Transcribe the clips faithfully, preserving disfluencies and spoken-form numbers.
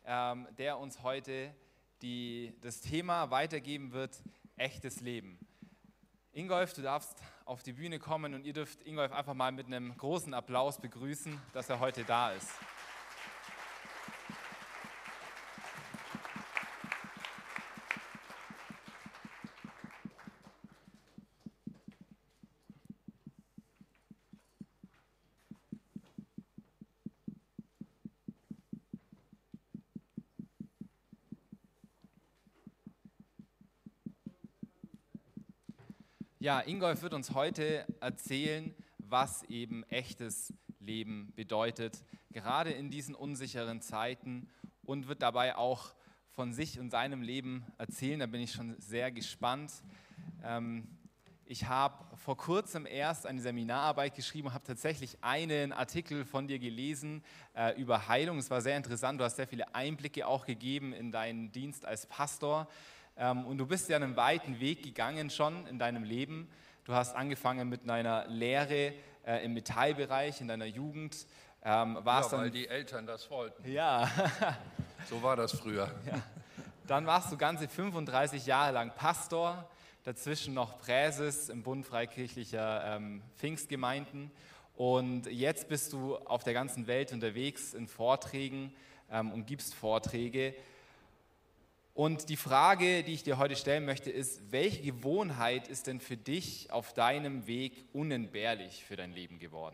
ähm, der uns heute die, das Thema weitergeben wird, echtes Leben. Ingolf, du darfst auf die Bühne kommen und ihr dürft Ingolf einfach mal mit einem großen Applaus begrüßen, dass er heute da ist. Ja, Ingolf wird uns heute erzählen, was eben echtes Leben bedeutet, gerade in diesen unsicheren Zeiten, und wird dabei auch von sich und seinem Leben erzählen. Da bin ich schon sehr gespannt. Ähm, ich habe vor kurzem erst eine Seminararbeit geschrieben und habe tatsächlich einen Artikel von dir gelesen äh, über Heilung. Es war sehr interessant, du hast sehr viele Einblicke auch gegeben in deinen Dienst als Pastor. Und du bist ja einen weiten Weg gegangen schon in deinem Leben. Du hast angefangen mit einer Lehre äh, im Metallbereich in deiner Jugend. Ähm, warst ja, weil dann, die Eltern das wollten. Ja. So war das früher. Ja. Dann warst du ganze fünfunddreißig Jahre lang Pastor, dazwischen noch Präses im Bund freikirchlicher ähm, Pfingstgemeinden. Und jetzt bist du auf der ganzen Welt unterwegs in Vorträgen ähm, und gibst Vorträge. Und die Frage, die ich dir heute stellen möchte, ist, welche Gewohnheit ist denn für dich auf deinem Weg unentbehrlich für dein Leben geworden?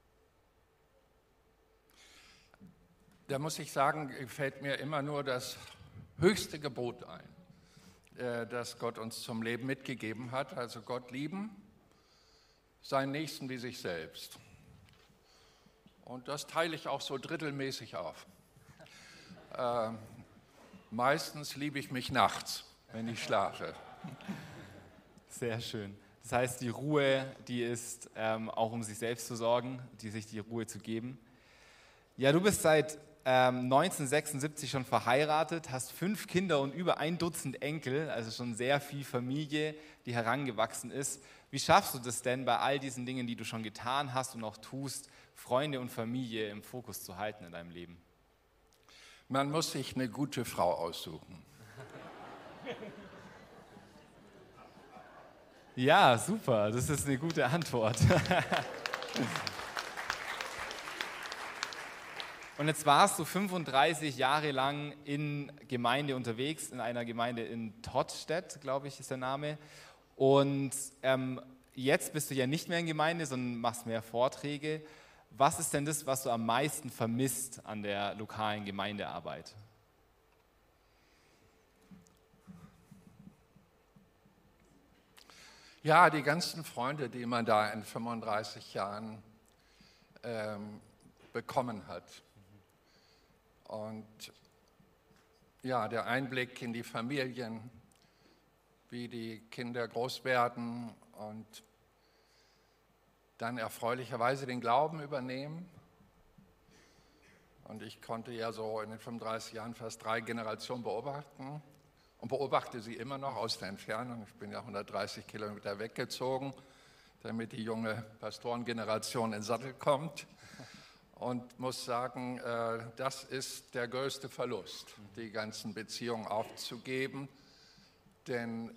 Da muss ich sagen, fällt mir immer nur das höchste Gebot ein, das Gott uns zum Leben mitgegeben hat. Also Gott lieben, seinen Nächsten wie sich selbst. Und das teile ich auch so drittelmäßig auf. Äh, meistens liebe ich mich nachts, wenn ich schlafe. Sehr schön. Das heißt, die Ruhe, die ist ähm, auch um sich selbst zu sorgen, die sich die Ruhe zu geben. Ja, du bist seit ähm, neunzehnhundertsechsundsiebzig schon verheiratet, hast fünf Kinder und über ein Dutzend Enkel, also schon sehr viel Familie, die herangewachsen ist. Wie schaffst du das denn bei all diesen Dingen, die du schon getan hast und auch tust, Freunde und Familie im Fokus zu halten in deinem Leben? Man muss sich eine gute Frau aussuchen. Ja, super, das ist eine gute Antwort. Und jetzt warst du fünfunddreißig Jahre lang in Gemeinde unterwegs, in einer Gemeinde in Tottstedt, glaube ich, ist der Name. Und ähm, jetzt bist du ja nicht mehr in Gemeinde, sondern machst mehr Vorträge. Was ist denn das, was du am meisten vermisst an der lokalen Gemeindearbeit? Ja, die ganzen Freunde, die man da in fünfunddreißig Jahren ähm, bekommen hat. Und ja, der Einblick in die Familien, wie die Kinder groß werden und dann erfreulicherweise den Glauben übernehmen. Und ich konnte ja so in den fünfunddreißig Jahren fast drei Generationen beobachten und beobachte sie immer noch aus der Entfernung. Ich bin ja hundertdreißig Kilometer weggezogen, damit die junge Pastorengeneration in den Sattel kommt. Und muss sagen, das ist der größte Verlust, die ganzen Beziehungen aufzugeben. Denn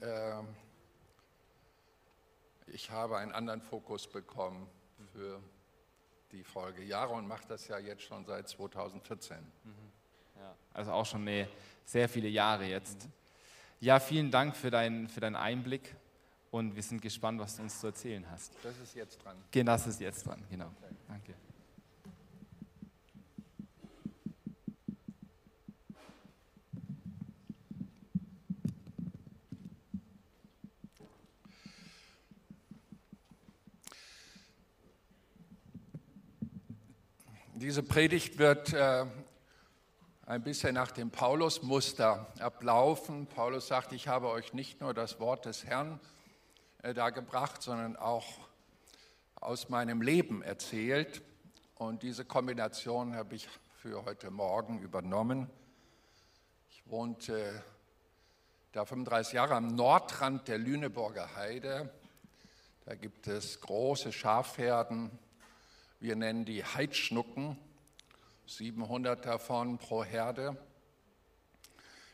ich habe einen anderen Fokus bekommen für die Folgejahre und mache das ja jetzt schon seit zweitausendvierzehn. Ja, also auch schon eine, sehr viele Jahre jetzt. Ja, vielen Dank für, dein, für deinen Einblick und wir sind gespannt, was du uns zu erzählen hast. Das ist jetzt dran. Genau, das ist jetzt dran, genau. Okay. Danke. Diese Predigt wird äh, ein bisschen nach dem Paulus-Muster ablaufen. Paulus sagt, ich habe euch nicht nur das Wort des Herrn äh, dargebracht, sondern auch aus meinem Leben erzählt. Und diese Kombination habe ich für heute Morgen übernommen. Ich wohnte da fünfunddreißig Jahre am Nordrand der Lüneburger Heide. Da gibt es große Schafherden. Wir nennen die Heidschnucken, siebenhundert davon pro Herde.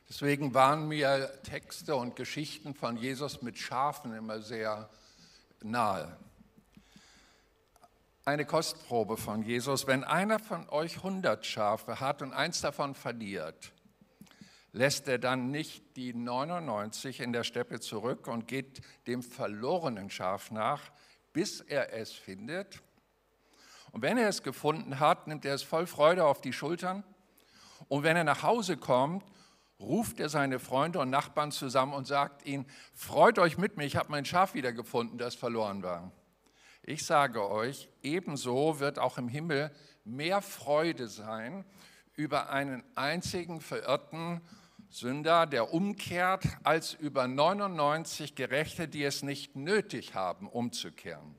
Deswegen waren mir Texte und Geschichten von Jesus mit Schafen immer sehr nahe. Eine Kostprobe von Jesus: Wenn einer von euch hundert Schafe hat und eins davon verliert, lässt er dann nicht die neunundneunzig in der Steppe zurück und geht dem verlorenen Schaf nach, bis er es findet? Und wenn er es gefunden hat, nimmt er es voll Freude auf die Schultern. Und wenn er nach Hause kommt, ruft er seine Freunde und Nachbarn zusammen und sagt ihnen: Freut euch mit mir, ich habe mein Schaf wiedergefunden, das verloren war. Ich sage euch, ebenso wird auch im Himmel mehr Freude sein über einen einzigen verirrten Sünder, der umkehrt, als über neunundneunzig Gerechte, die es nicht nötig haben, umzukehren.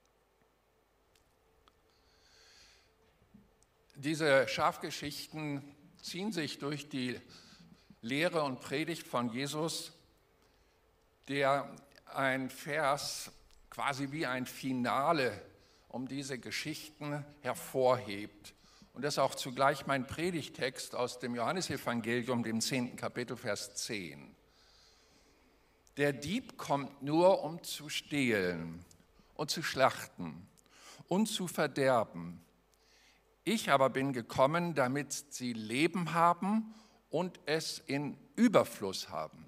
Diese Schafgeschichten ziehen sich durch die Lehre und Predigt von Jesus, der ein Vers quasi wie ein Finale um diese Geschichten hervorhebt. Und das ist auch zugleich mein Predigtext aus dem Johannesevangelium, dem zehnten Kapitel, Vers zehn. Der Dieb kommt nur, um zu stehlen und zu schlachten und zu verderben. Ich aber bin gekommen, damit sie Leben haben und es in Überfluss haben.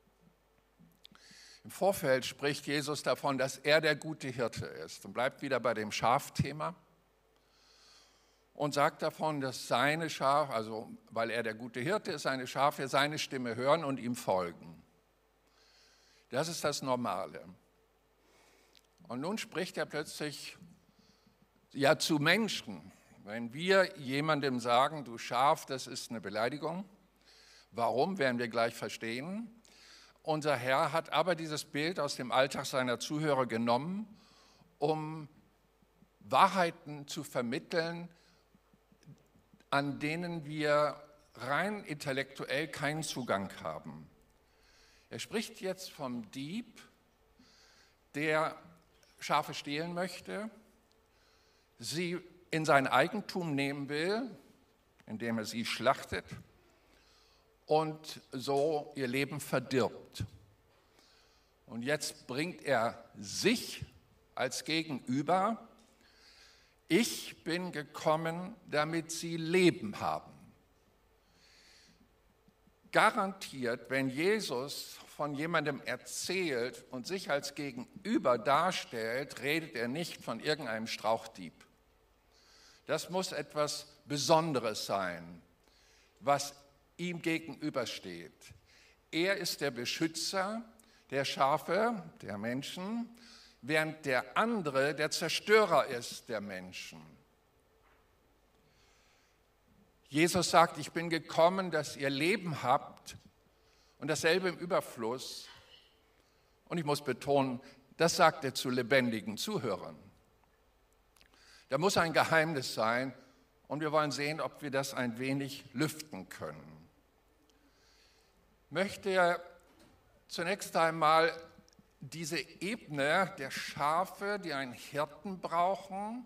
Im Vorfeld spricht Jesus davon, dass er der gute Hirte ist und bleibt wieder bei dem Schafthema und sagt davon, dass seine Schafe, also weil er der gute Hirte ist, seine Schafe seine Stimme hören und ihm folgen. Das ist das Normale. Und nun spricht er plötzlich ja zu Menschen. Wenn wir jemandem sagen, du Schaf, das ist eine Beleidigung. Warum, werden wir gleich verstehen. Unser Herr hat aber dieses Bild aus dem Alltag seiner Zuhörer genommen, um Wahrheiten zu vermitteln, an denen wir rein intellektuell keinen Zugang haben. Er spricht jetzt vom Dieb, der Schafe stehlen möchte, sie in sein Eigentum nehmen will, indem er sie schlachtet und so ihr Leben verdirbt. Und jetzt bringt er sich als Gegenüber: Ich bin gekommen, damit sie Leben haben. Garantiert, wenn Jesus von jemandem erzählt und sich als Gegenüber darstellt, redet er nicht von irgendeinem Strauchdieb. Das muss etwas Besonderes sein, was ihm gegenübersteht. Er ist der Beschützer der Schafe, der Menschen, während der andere der Zerstörer ist der Menschen. Jesus sagt, ich bin gekommen, dass ihr Leben habt und dasselbe im Überfluss. Und ich muss betonen, das sagt er zu lebendigen Zuhörern. Da muss ein Geheimnis sein und wir wollen sehen, ob wir das ein wenig lüften können. Ich möchte zunächst einmal diese Ebene der Schafe, die einen Hirten brauchen,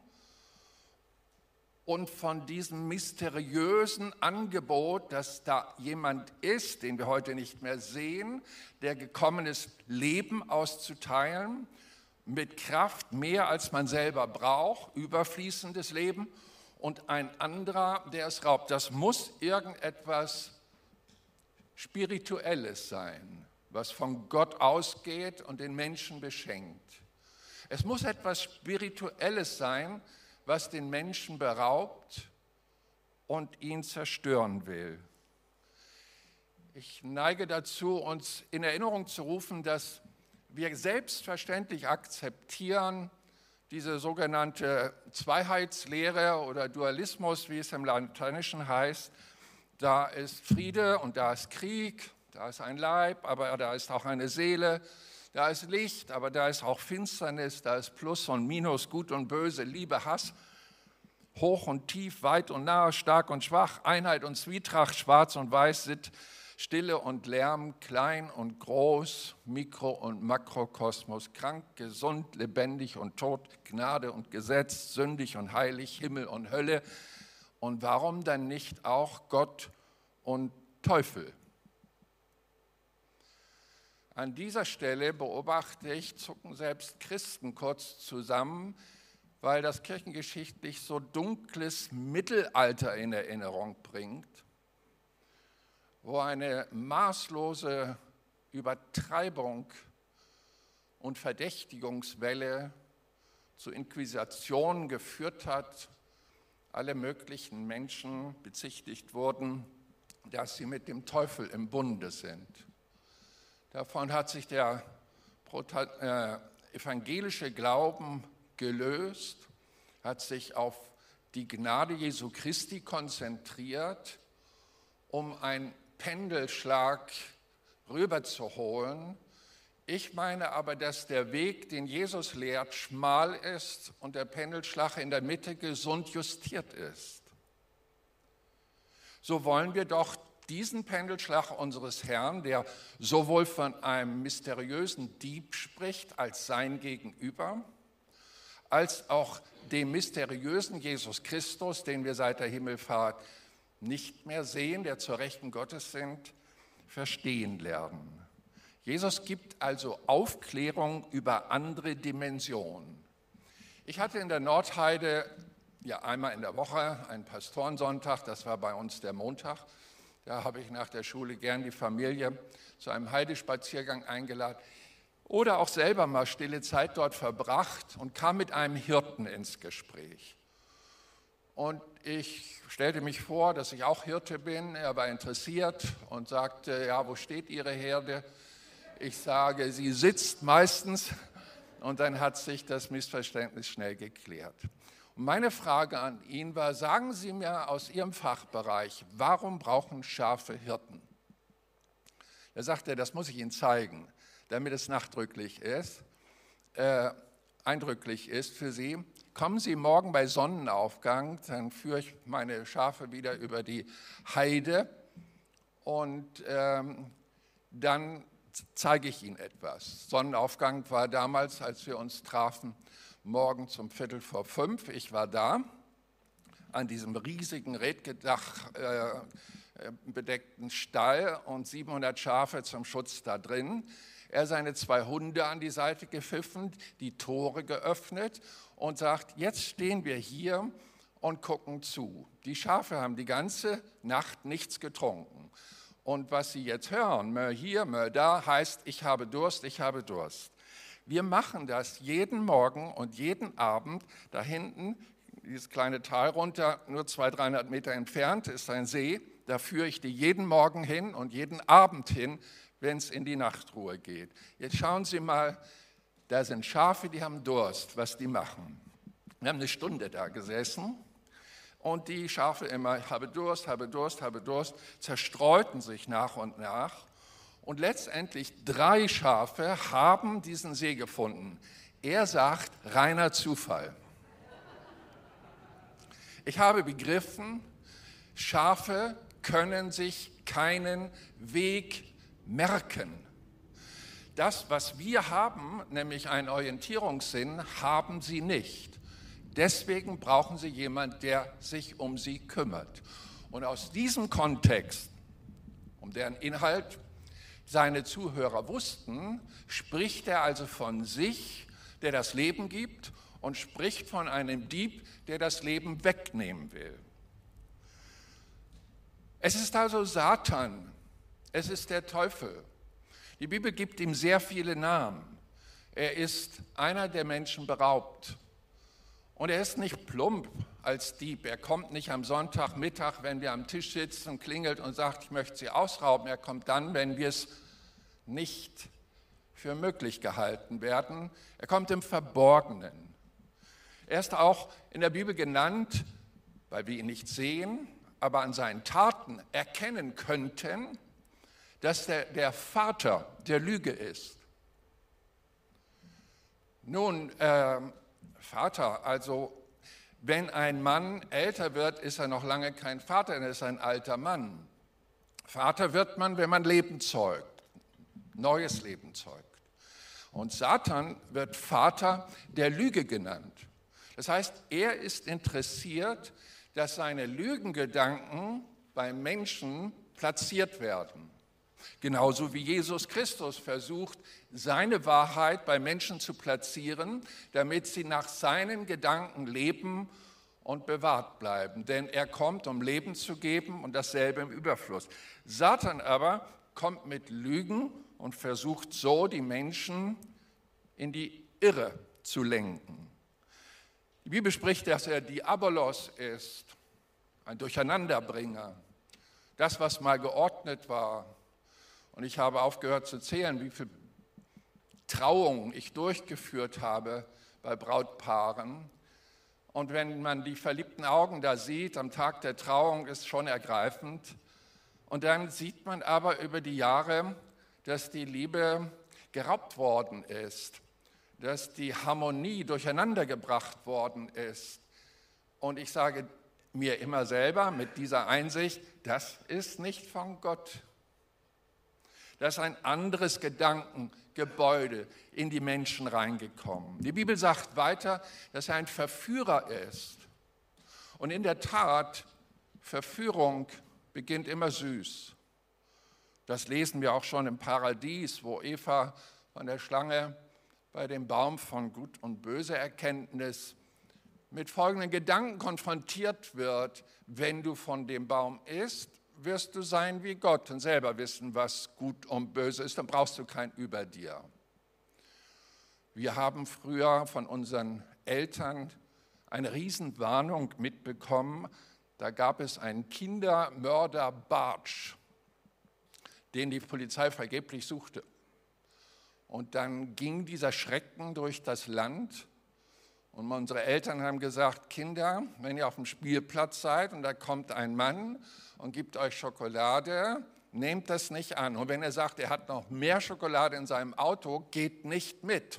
und von diesem mysteriösen Angebot, dass da jemand ist, den wir heute nicht mehr sehen, der gekommen ist, Leben auszuteilen, mit Kraft mehr als man selber braucht, überfließendes Leben, und ein anderer, der es raubt. Das muss irgendetwas Spirituelles sein, was von Gott ausgeht und den Menschen beschenkt. Es muss etwas Spirituelles sein, was den Menschen beraubt und ihn zerstören will. Ich neige dazu, uns in Erinnerung zu rufen, dass wir selbstverständlich akzeptieren, diese sogenannte Zweiheitslehre oder Dualismus, wie es im Lateinischen heißt. Da ist Friede und da ist Krieg, da ist ein Leib, aber da ist auch eine Seele. Da ist Licht, aber da ist auch Finsternis, da ist Plus und Minus, Gut und Böse, Liebe, Hass, hoch und tief, weit und nah, stark und schwach, Einheit und Zwietracht, Schwarz und Weiß, Sitt, Stille und Lärm, klein und groß, Mikro- und Makrokosmos, krank, gesund, lebendig und tot, Gnade und Gesetz, sündig und heilig, Himmel und Hölle. Und warum dann nicht auch Gott und Teufel? An dieser Stelle beobachte ich, zucken selbst Christen kurz zusammen, weil das kirchengeschichtlich so dunkles Mittelalter in Erinnerung bringt, wo eine maßlose Übertreibung und Verdächtigungswelle zu Inquisitionen geführt hat, alle möglichen Menschen bezichtigt wurden, dass sie mit dem Teufel im Bunde sind. Davon hat sich der evangelische Glauben gelöst, hat sich auf die Gnade Jesu Christi konzentriert, um einen Pendelschlag rüberzuholen. Ich meine aber, dass der Weg, den Jesus lehrt, schmal ist und der Pendelschlag in der Mitte gesund justiert ist. So wollen wir doch diesen Pendelschlag unseres Herrn, der sowohl von einem mysteriösen Dieb spricht als sein Gegenüber, als auch dem mysteriösen Jesus Christus, den wir seit der Himmelfahrt nicht mehr sehen, der zur Rechten Gottes sind, verstehen lernen. Jesus gibt also Aufklärung über andere Dimensionen. Ich hatte in der Nordheide ja einmal in der Woche einen Pastorensonntag, das war bei uns der Montag. Da habe ich nach der Schule gern die Familie zu einem Heidespaziergang eingeladen oder auch selber mal stille Zeit dort verbracht und kam mit einem Hirten ins Gespräch. Und ich stellte mich vor, dass ich auch Hirte bin. Er war interessiert und sagte, ja, wo steht Ihre Herde? Ich sage, sie sitzt meistens. Und dann hat sich das Missverständnis schnell geklärt. Und meine Frage an ihn war, sagen Sie mir aus Ihrem Fachbereich, warum brauchen Schafe Hirten? Da sagte er, das muss ich Ihnen zeigen, damit es nachdrücklich ist, äh, eindrücklich ist für Sie. Kommen Sie morgen bei Sonnenaufgang, dann führe ich meine Schafe wieder über die Heide und ähm, dann zeige ich Ihnen etwas. Sonnenaufgang war damals, als wir uns trafen, morgens um Viertel vor fünf. Ich war da, an diesem riesigen Redgedach äh, bedeckten Stall und siebenhundert Schafe zum Schutz da drin. Er seine zwei Hunde an die Seite gepfiffen, die Tore geöffnet und sagt, jetzt stehen wir hier und gucken zu. Die Schafe haben die ganze Nacht nichts getrunken. Und was sie jetzt hören, Mö hier, Mö da, heißt, ich habe Durst, ich habe Durst. Wir machen das jeden Morgen und jeden Abend. Da hinten, dieses kleine Tal runter, nur zweihundert, dreihundert Meter entfernt, ist ein See. Da führe ich die jeden Morgen hin und jeden Abend hin, wenn es in die Nachtruhe geht. Jetzt schauen Sie mal, da sind Schafe, die haben Durst, was die machen. Wir haben eine Stunde da gesessen und die Schafe immer, ich habe Durst, habe Durst, habe Durst, zerstreuten sich nach und nach. Und letztendlich drei Schafe haben diesen See gefunden. Er sagt, reiner Zufall. Ich habe begriffen, Schafe können sich keinen Weg merken. Das, was wir haben, nämlich einen Orientierungssinn, haben sie nicht. Deswegen brauchen sie jemanden, der sich um sie kümmert. Und aus diesem Kontext, um deren Inhalt seine Zuhörer wussten, spricht er also von sich, der das Leben gibt, und spricht von einem Dieb, der das Leben wegnehmen will. Es ist also Satan, es ist der Teufel. Die Bibel gibt ihm sehr viele Namen. Er ist einer, der Menschen beraubt. Und er ist nicht plump als Dieb. Er kommt nicht am Sonntagmittag, wenn wir am Tisch sitzen, klingelt und sagt, ich möchte Sie ausrauben. Er kommt dann, wenn wir es nicht für möglich gehalten werden. Er kommt im Verborgenen. Er ist auch in der Bibel genannt, weil wir ihn nicht sehen, aber an seinen Taten erkennen könnten, dass er der Vater der Lüge ist. Nun, äh, Vater, also wenn ein Mann älter wird, ist er noch lange kein Vater, er ist ein alter Mann. Vater wird man, wenn man Leben zeugt, neues Leben zeugt. Und Satan wird Vater der Lüge genannt. Das heißt, er ist interessiert, dass seine Lügengedanken beim Menschen platziert werden. Genauso wie Jesus Christus versucht, seine Wahrheit bei Menschen zu platzieren, damit sie nach seinen Gedanken leben und bewahrt bleiben. Denn er kommt, um Leben zu geben und dasselbe im Überfluss. Satan aber kommt mit Lügen und versucht so, die Menschen in die Irre zu lenken. Die Bibel spricht, dass er Diabolos ist, ein Durcheinanderbringer. Das, was mal geordnet war. Und ich habe aufgehört zu zählen, wie viele Trauungen ich durchgeführt habe bei Brautpaaren. Und wenn man die verliebten Augen da sieht, am Tag der Trauung, ist schon ergreifend. Und dann sieht man aber über die Jahre, dass die Liebe geraubt worden ist, dass die Harmonie durcheinandergebracht worden ist. Und ich sage mir immer selber mit dieser Einsicht, das ist nicht von Gott. Das ist ein anderes Gedankengebäude in die Menschen reingekommen. Die Bibel sagt weiter, dass er ein Verführer ist. Und in der Tat, Verführung beginnt immer süß. Das lesen wir auch schon im Paradies, wo Eva von der Schlange bei dem Baum von Gut und Böse Erkenntnis mit folgenden Gedanken konfrontiert wird: Wenn du von dem Baum isst, wirst du sein wie Gott und selber wissen, was gut und böse ist, dann brauchst du kein Über dir. Wir haben früher von unseren Eltern eine Riesenwarnung mitbekommen. Da gab es einen Kindermörder Bartsch, den die Polizei vergeblich suchte. Und dann ging dieser Schrecken durch das Land. Und unsere Eltern haben gesagt: Kinder, wenn ihr auf dem Spielplatz seid und da kommt ein Mann und gibt euch Schokolade, nehmt das nicht an. Und wenn er sagt, er hat noch mehr Schokolade in seinem Auto, geht nicht mit.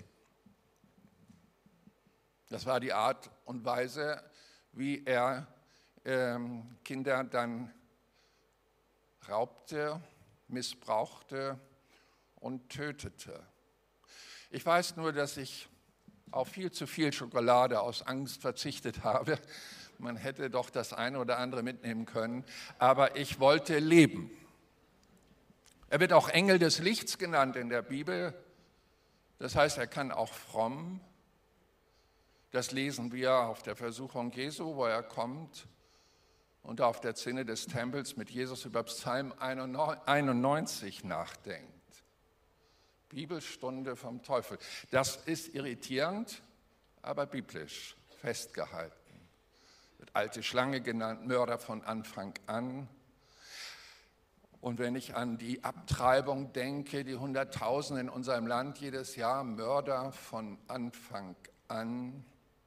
Das war die Art und Weise, wie er ähm, Kinder dann raubte, missbrauchte und tötete. Ich weiß nur, dass ich auf viel zu viel Schokolade aus Angst verzichtet habe. Man hätte doch das eine oder andere mitnehmen können, aber ich wollte leben. Er wird auch Engel des Lichts genannt in der Bibel. Das heißt, er kann auch fromm. Das lesen wir auf der Versuchung Jesu, wo er kommt und auf der Zinne des Tempels mit Jesus über Psalm einundneunzig nachdenkt. Bibelstunde vom Teufel. Das ist irritierend, aber biblisch festgehalten. Wird alte Schlange genannt, Mörder von Anfang an. Und wenn ich an die Abtreibung denke, die Hunderttausende in unserem Land jedes Jahr, Mörder von Anfang an.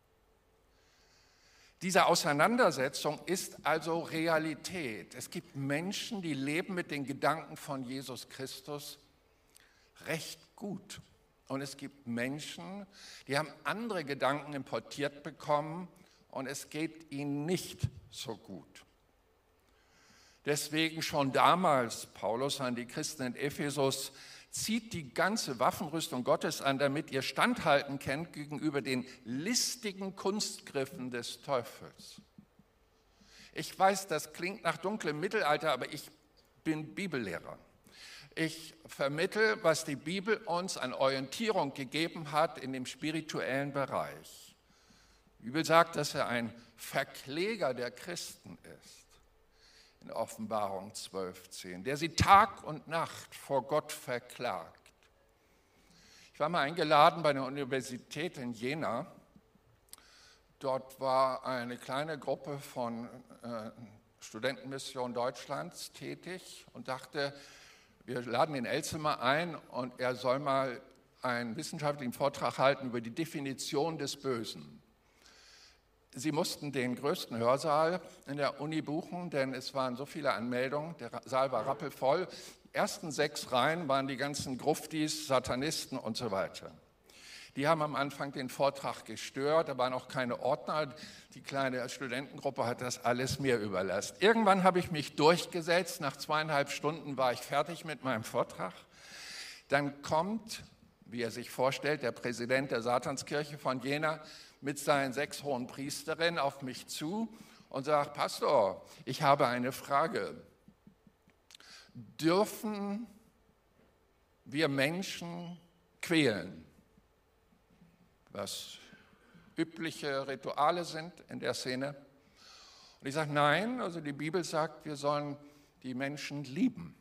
Diese Auseinandersetzung ist also Realität. Es gibt Menschen, die leben mit den Gedanken von Jesus Christus recht gut. Und es gibt Menschen, die haben andere Gedanken importiert bekommen und es geht ihnen nicht so gut. Deswegen schon damals, Paulus an die Christen in Ephesus, zieht die ganze Waffenrüstung Gottes an, damit ihr standhalten könnt gegenüber den listigen Kunstgriffen des Teufels. Ich weiß, das klingt nach dunklem Mittelalter, aber ich bin Bibellehrer. Ich vermittle, was die Bibel uns an Orientierung gegeben hat in dem spirituellen Bereich. Die Bibel sagt, dass er ein Verkläger der Christen ist, in Offenbarung zwölf zehn, der sie Tag und Nacht vor Gott verklagt. Ich war mal eingeladen bei der Universität in Jena. Dort war eine kleine Gruppe von äh, Studentenmission Deutschlands tätig und dachte, wir laden den Elzemer ein und er soll mal einen wissenschaftlichen Vortrag halten über die Definition des Bösen. Sie mussten den größten Hörsaal in der Uni buchen, denn es waren so viele Anmeldungen, der Saal war rappelvoll. Die ersten sechs Reihen waren die ganzen Gruftis, Satanisten und so weiter. Die haben am Anfang den Vortrag gestört, da waren auch keine Ordner. Die kleine Studentengruppe hat das alles mir überlassen. Irgendwann habe ich mich durchgesetzt, nach zweieinhalb Stunden war ich fertig mit meinem Vortrag. Dann kommt, wie er sich vorstellt, der Präsident der Satanskirche von Jena mit seinen sechs hohen Priesterinnen auf mich zu und sagt: Pastor, ich habe eine Frage. Dürfen wir Menschen quälen, was übliche Rituale sind in der Szene. Und ich sage, nein, also die Bibel sagt, wir sollen die Menschen lieben.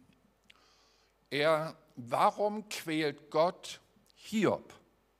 Er, warum quält Gott Hiob?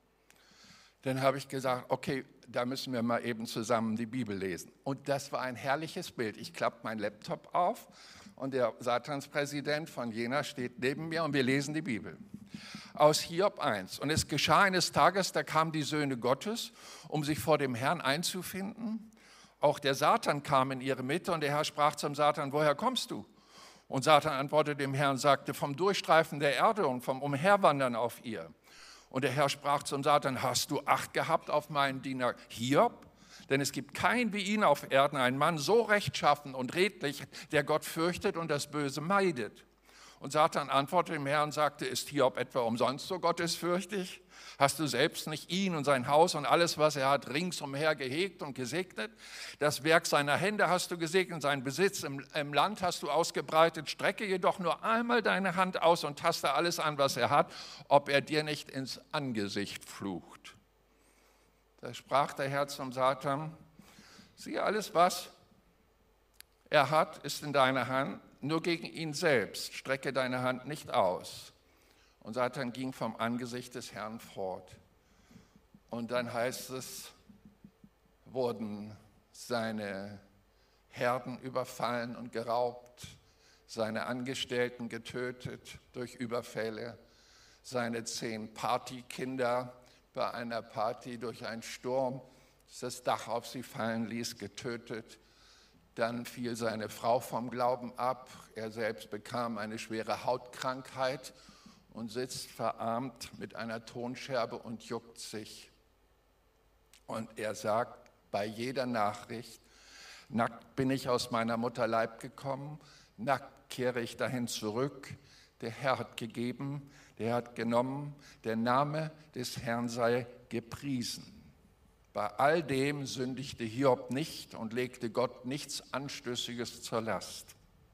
Dann habe ich gesagt, okay, da müssen wir mal eben zusammen die Bibel lesen. Und das war ein herrliches Bild. Ich klappe meinen Laptop auf und der Satanspräsident von Jena steht neben mir und wir lesen die Bibel. Aus Hiob eins. Und es geschah eines Tages, da kamen die Söhne Gottes, um sich vor dem Herrn einzufinden. Auch der Satan kam in ihre Mitte und der Herr sprach zum Satan, woher kommst du? Und Satan antwortete dem Herrn und sagte, vom Durchstreifen der Erde und vom Umherwandern auf ihr. Und der Herr sprach zum Satan, hast du Acht gehabt auf meinen Diener Hiob? Denn es gibt keinen wie ihn auf Erden, einen Mann so rechtschaffen und redlich, der Gott fürchtet und das Böse meidet. Und Satan antwortete dem Herrn und sagte, ist Hiob etwa umsonst so gottesfürchtig? Hast du selbst nicht ihn und sein Haus und alles, was er hat, ringsumher gehegt und gesegnet? Das Werk seiner Hände hast du gesegnet, seinen Besitz im, im Land hast du ausgebreitet. Strecke jedoch nur einmal deine Hand aus und taste alles an, was er hat, ob er dir nicht ins Angesicht flucht. Da sprach der Herr zum Satan, siehe, alles, was er hat, ist in deiner Hand, nur gegen ihn selbst strecke deine Hand nicht aus. Und Satan ging vom Angesicht des Herrn fort. Und dann heißt es, wurden seine Herden überfallen und geraubt, seine Angestellten getötet durch Überfälle, seine zehn Partykinder bei einer Party durch einen Sturm, das das Dach auf sie fallen ließ, getötet. Dann fiel seine Frau vom Glauben ab, er selbst bekam eine schwere Hautkrankheit und sitzt verarmt mit einer Tonscherbe und juckt sich. Und er sagt bei jeder Nachricht, nackt bin ich aus meiner Mutter Leib gekommen, nackt kehre ich dahin zurück. Der Herr hat gegeben, der hat genommen, der Name des Herrn sei gepriesen. Bei all dem sündigte Hiob nicht und legte Gott nichts Anstößiges zur Last.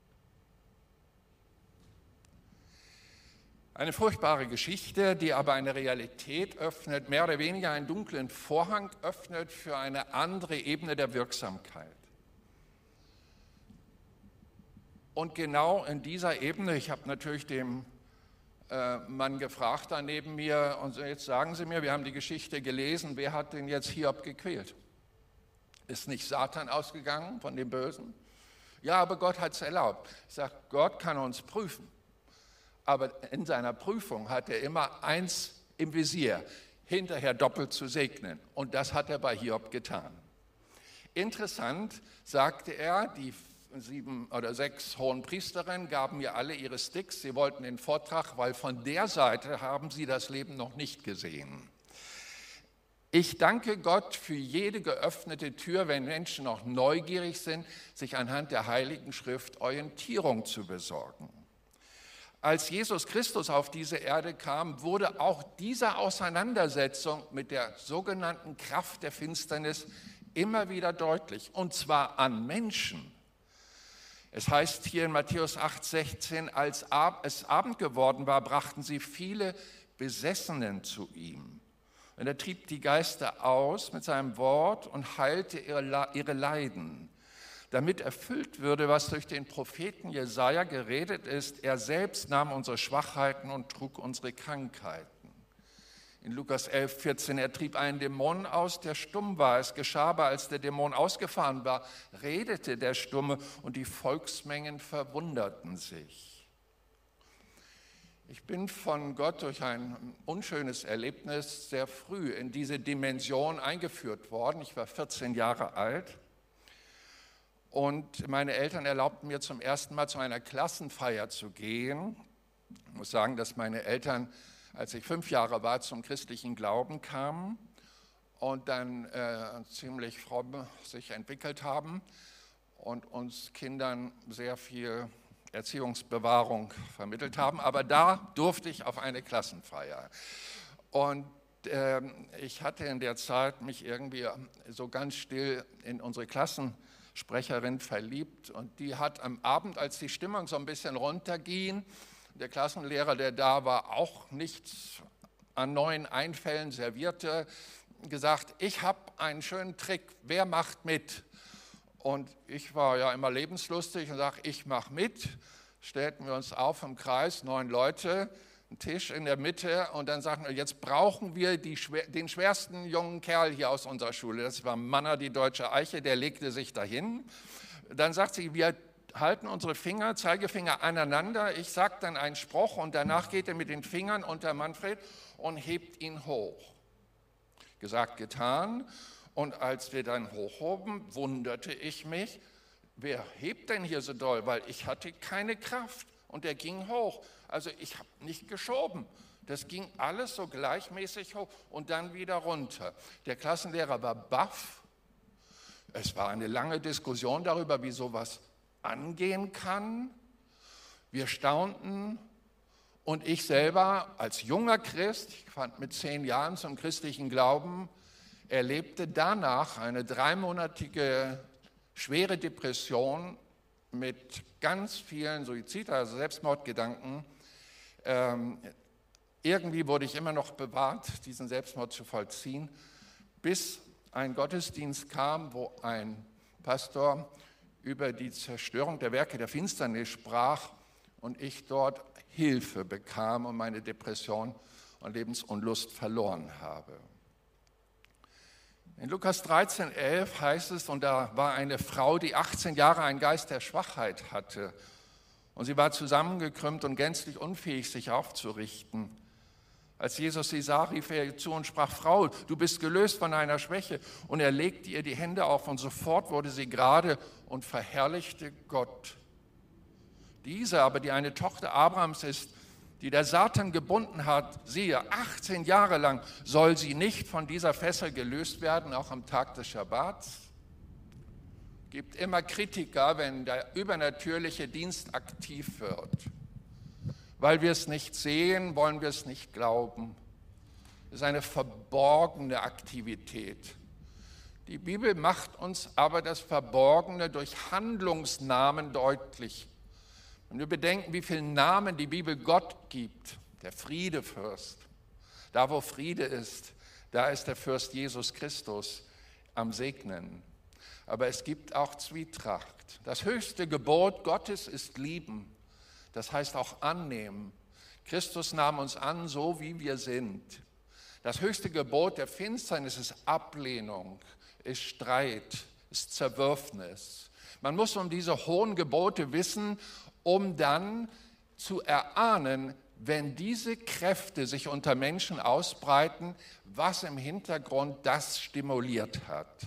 Eine furchtbare Geschichte, die aber eine Realität öffnet, mehr oder weniger einen dunklen Vorhang öffnet für eine andere Ebene der Wirksamkeit. Und genau in dieser Ebene, ich habe natürlich dem äh, Mann gefragt da neben mir, und jetzt sagen Sie mir, wir haben die Geschichte gelesen, wer hat denn jetzt Hiob gequält? Ist nicht Satan ausgegangen von dem Bösen? Ja, aber Gott hat es erlaubt. Ich sage, Gott kann uns prüfen. Aber in seiner Prüfung hat er immer eins im Visier, hinterher doppelt zu segnen. Und das hat er bei Hiob getan. Interessant, sagte er, die sieben oder sechs hohen Priesterinnen gaben mir alle ihre Sticks. Sie wollten den Vortrag, weil von der Seite haben sie das Leben noch nicht gesehen. Ich danke Gott für jede geöffnete Tür, wenn Menschen noch neugierig sind, sich anhand der Heiligen Schrift Orientierung zu besorgen. Als Jesus Christus auf diese Erde kam, wurde auch diese Auseinandersetzung mit der sogenannten Kraft der Finsternis immer wieder deutlich, und zwar an Menschen. Es heißt hier in Matthäus acht, sechzehn, als es Abend geworden war, brachten sie viele Besessenen zu ihm. Und er trieb die Geister aus mit seinem Wort und heilte ihre Leiden, damit erfüllt würde, was durch den Propheten Jesaja geredet ist. Er selbst nahm unsere Schwachheiten und trug unsere Krankheiten. In Lukas elf, vierzehn, er trieb einen Dämon aus, der stumm war. Es geschah aber, als der Dämon ausgefahren war, redete der Stumme und die Volksmengen verwunderten sich. Ich bin von Gott durch ein unschönes Erlebnis sehr früh in diese Dimension eingeführt worden. Ich war vierzehn Jahre alt. Und meine Eltern erlaubten mir zum ersten Mal zu einer Klassenfeier zu gehen. Ich muss sagen, dass meine Eltern, als ich fünf Jahre war, zum christlichen Glauben kamen und dann äh, ziemlich fromm sich entwickelt haben und uns Kindern sehr viel Erziehungsbewahrung vermittelt haben. Aber da durfte ich auf eine Klassenfeier. Und äh, ich hatte in der Zeit mich irgendwie so ganz still in unsere Klassen Sprecherin verliebt und die hat am Abend, als die Stimmung so ein bisschen runterging Der Klassenlehrer, der da war, auch nichts an neuen Einfällen servierte, gesagt, ich habe einen schönen Trick, wer macht mit? Und ich war ja immer lebenslustig und sage, ich mache mit. Stellten wir uns auf im Kreis, neun Leute, ein Tisch in der Mitte und dann sagten wir, jetzt brauchen wir die, den schwersten jungen Kerl hier aus unserer Schule. Das war Manner, die deutsche Eiche, der legte sich dahin. Dann sagt sie, wir halten unsere Finger, Zeigefinger aneinander. Ich sage dann einen Spruch und danach geht er mit den Fingern unter Manfred und hebt ihn hoch. Gesagt, getan. Und als wir dann hochhoben, wunderte ich mich, wer hebt denn hier so doll? Weil ich hatte keine Kraft und er ging hoch. Also ich habe nicht geschoben. Das ging alles so gleichmäßig hoch und dann wieder runter. Der Klassenlehrer war baff. Es war eine lange Diskussion darüber, wie sowas angehen kann. Wir staunten und ich selber als junger Christ, ich fand mit zehn Jahren zum christlichen Glauben, erlebte danach eine dreimonatige schwere Depression mit ganz vielen Suizid-, also Selbstmordgedanken. Ähm, irgendwie wurde ich immer noch bewahrt, diesen Selbstmord zu vollziehen, bis ein Gottesdienst kam, wo ein Pastor über die Zerstörung der Werke der Finsternis sprach und ich dort Hilfe bekam und meine Depression und Lebensunlust verloren habe. In Lukas dreizehn, elf heißt es, und da war eine Frau, die achtzehn Jahre einen Geist der Schwachheit hatte und sie war zusammengekrümmt und gänzlich unfähig, sich aufzurichten. Als Jesus sie sah, rief er ihr zu und sprach, Frau, du bist gelöst von deiner Schwäche. Und er legte ihr die Hände auf und sofort wurde sie gerade und verherrlichte Gott. Diese aber, die eine Tochter Abrahams ist, die der Satan gebunden hat, siehe, achtzehn Jahre lang soll sie nicht von dieser Fessel gelöst werden, auch am Tag des Schabbats. Gibt immer Kritiker, wenn der übernatürliche Dienst aktiv wird. Weil wir es nicht sehen, wollen wir es nicht glauben. Das ist eine verborgene Aktivität. Die Bibel macht uns aber das Verborgene durch Handlungsnamen deutlich. Wenn wir bedenken, wie viele Namen die Bibel Gott gibt, der Friedefürst, da wo Friede ist, da ist der Fürst Jesus Christus am Segnen. Aber es gibt auch Zwietracht. Das höchste Gebot Gottes ist lieben. Das heißt auch annehmen. Christus nahm uns an, so wie wir sind. Das höchste Gebot der Finsternis ist Ablehnung, ist Streit, ist Zerwürfnis. Man muss um diese hohen Gebote wissen, um dann zu erahnen, wenn diese Kräfte sich unter Menschen ausbreiten, was im Hintergrund das stimuliert hat.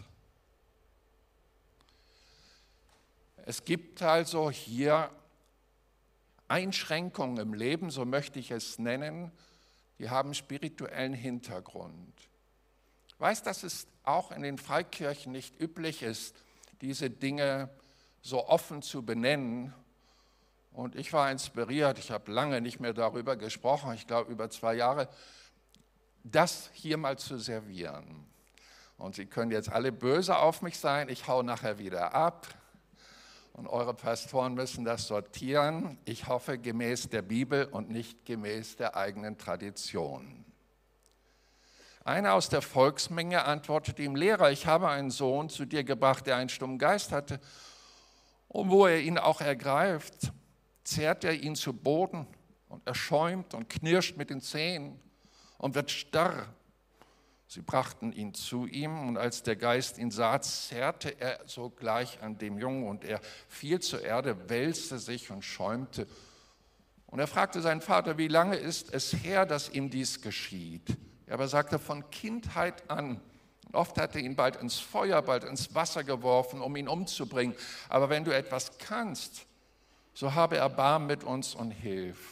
Es gibt also hier Einschränkungen im Leben, so möchte ich es nennen, die haben spirituellen Hintergrund. Ich weiß, dass es auch in den Freikirchen nicht üblich ist, diese Dinge so offen zu benennen. Und ich war inspiriert, ich habe lange nicht mehr darüber gesprochen, ich glaube über zwei Jahre, das hier mal zu servieren. Und Sie können jetzt alle böse auf mich sein, ich hau nachher wieder ab. Und eure Pastoren müssen das sortieren. Ich hoffe, gemäß der Bibel und nicht gemäß der eigenen Tradition. Einer aus der Volksmenge antwortete ihm, Lehrer, ich habe einen Sohn zu dir gebracht, der einen stummen Geist hatte. Und wo er ihn auch ergreift, zerrt er ihn zu Boden und er schäumt und knirscht mit den Zähnen und wird starr. Sie brachten ihn zu ihm und als der Geist ihn sah, zerrte er sogleich an dem Jungen und er fiel zur Erde, wälzte sich und schäumte. Und er fragte seinen Vater, wie lange ist es her, dass ihm dies geschieht? Er aber sagte, von Kindheit an. Oft hat er ihn bald ins Feuer, bald ins Wasser geworfen, um ihn umzubringen. Aber wenn du etwas kannst, so habe Erbarmen mit uns und hilf.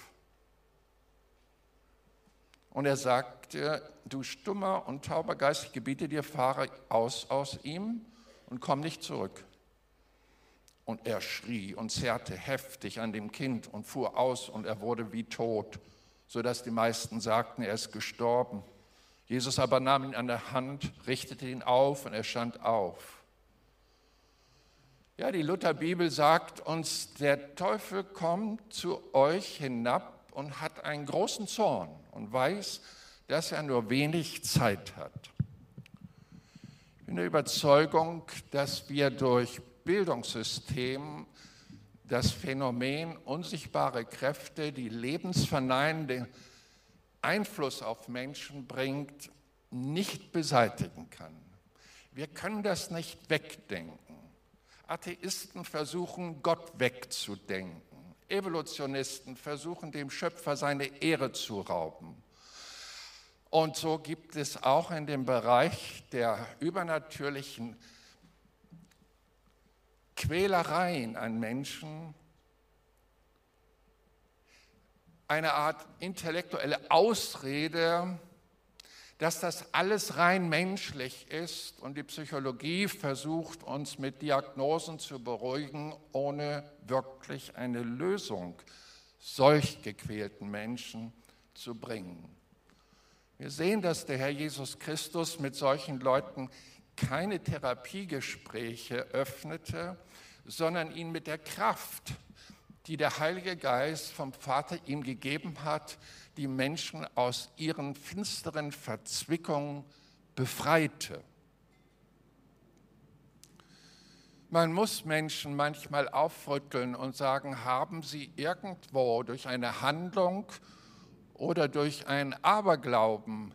Und er sagte, du stummer und tauber Geist, ich gebiete dir, fahre aus aus ihm und komm nicht zurück. Und er schrie und zerrte heftig an dem Kind und fuhr aus und er wurde wie tot, sodass die meisten sagten, er ist gestorben. Jesus aber nahm ihn an der Hand, richtete ihn auf und er stand auf. Ja, die Lutherbibel sagt uns, der Teufel kommt zu euch hinab und hat einen großen Zorn und weiß, dass er nur wenig Zeit hat. Ich bin der Überzeugung, dass wir durch Bildungssystem das Phänomen unsichtbare Kräfte, die lebensverneinenden Einfluss auf Menschen bringt, nicht beseitigen können. Wir können das nicht wegdenken. Atheisten versuchen, Gott wegzudenken. Evolutionisten versuchen, dem Schöpfer seine Ehre zu rauben. Und so gibt es auch in dem Bereich der übernatürlichen Quälereien an Menschen eine Art intellektuelle Ausrede, dass das alles rein menschlich ist und die Psychologie versucht, uns mit Diagnosen zu beruhigen, ohne wirklich eine Lösung solch gequälten Menschen zu bringen. Wir sehen, dass der Herr Jesus Christus mit solchen Leuten keine Therapiegespräche öffnete, sondern ihn mit der Kraft, die der Heilige Geist vom Vater ihm gegeben hat, die Menschen aus ihren finsteren Verzwickungen befreite. Man muss Menschen manchmal aufrütteln und sagen, haben sie irgendwo durch eine Handlung oder durch einen Aberglauben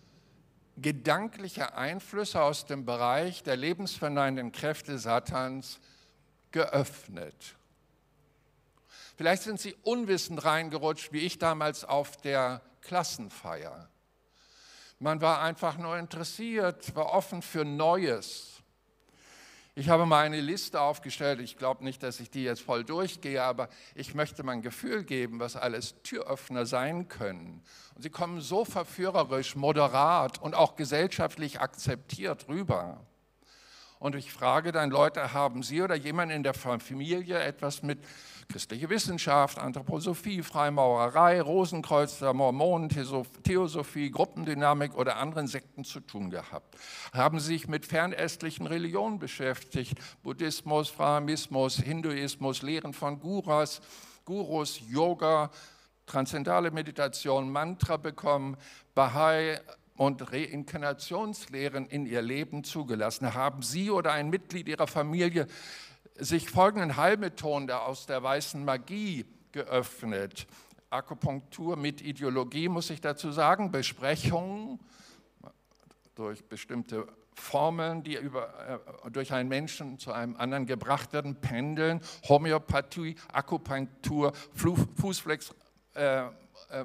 gedankliche Einflüsse aus dem Bereich der lebensverneinenden Kräfte Satans geöffnet. Vielleicht sind sie unwissend reingerutscht, wie ich damals auf der Klassenfeier. Man war einfach nur interessiert, war offen für Neues. Ich habe mal eine Liste aufgestellt, ich glaube nicht, dass ich die jetzt voll durchgehe, aber ich möchte mal ein Gefühl geben, was alles Türöffner sein können. Und sie kommen so verführerisch, moderat und auch gesellschaftlich akzeptiert rüber. Und ich frage dann Leute, haben Sie oder jemand in der Familie etwas mit christlicher Wissenschaft, Anthroposophie, Freimaurerei, Rosenkreuz der Mormonen, Theosophie, Gruppendynamik oder anderen Sekten zu tun gehabt? Haben Sie sich mit fernöstlichen Religionen beschäftigt? Buddhismus, Brahmismus, Hinduismus, Lehren von Guras, Gurus, Yoga, transzendentale Meditation, Mantra bekommen, Bahai und Reinkarnationslehren in ihr Leben zugelassen? Haben Sie oder ein Mitglied Ihrer Familie sich folgenden Heilmethoden aus der weißen Magie geöffnet? Akupunktur mit Ideologie, muss ich dazu sagen, Besprechungen durch bestimmte Formeln, die über, äh, durch einen Menschen zu einem anderen gebracht werden, Pendeln, Homöopathie, Akupunktur, Fußflex, äh, äh,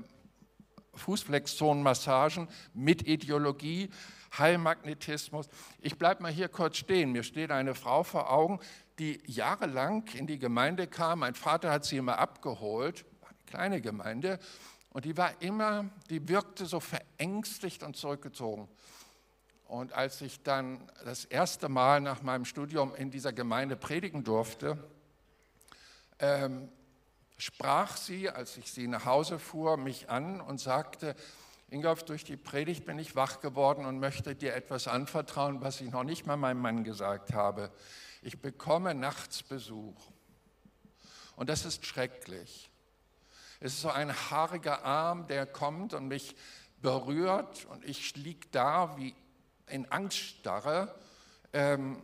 Fußflexzonenmassagen mit Ideologie, Heilmagnetismus. Ich bleibe mal hier kurz stehen. Mir steht eine Frau vor Augen, die jahrelang in die Gemeinde kam. Mein Vater hat sie immer abgeholt, eine kleine Gemeinde, und die war immer, die wirkte so verängstigt und zurückgezogen. Und als ich dann das erste Mal nach meinem Studium in dieser Gemeinde predigen durfte, ähm, sprach sie, als ich sie nach Hause fuhr, mich an und sagte: Ingolf, durch die Predigt bin ich wach geworden und möchte dir etwas anvertrauen, was ich noch nicht mal meinem Mann gesagt habe. Ich bekomme nachts Besuch und das ist schrecklich. Es ist so ein haariger Arm, der kommt und mich berührt und ich liege da wie in Angststarre. Ähm,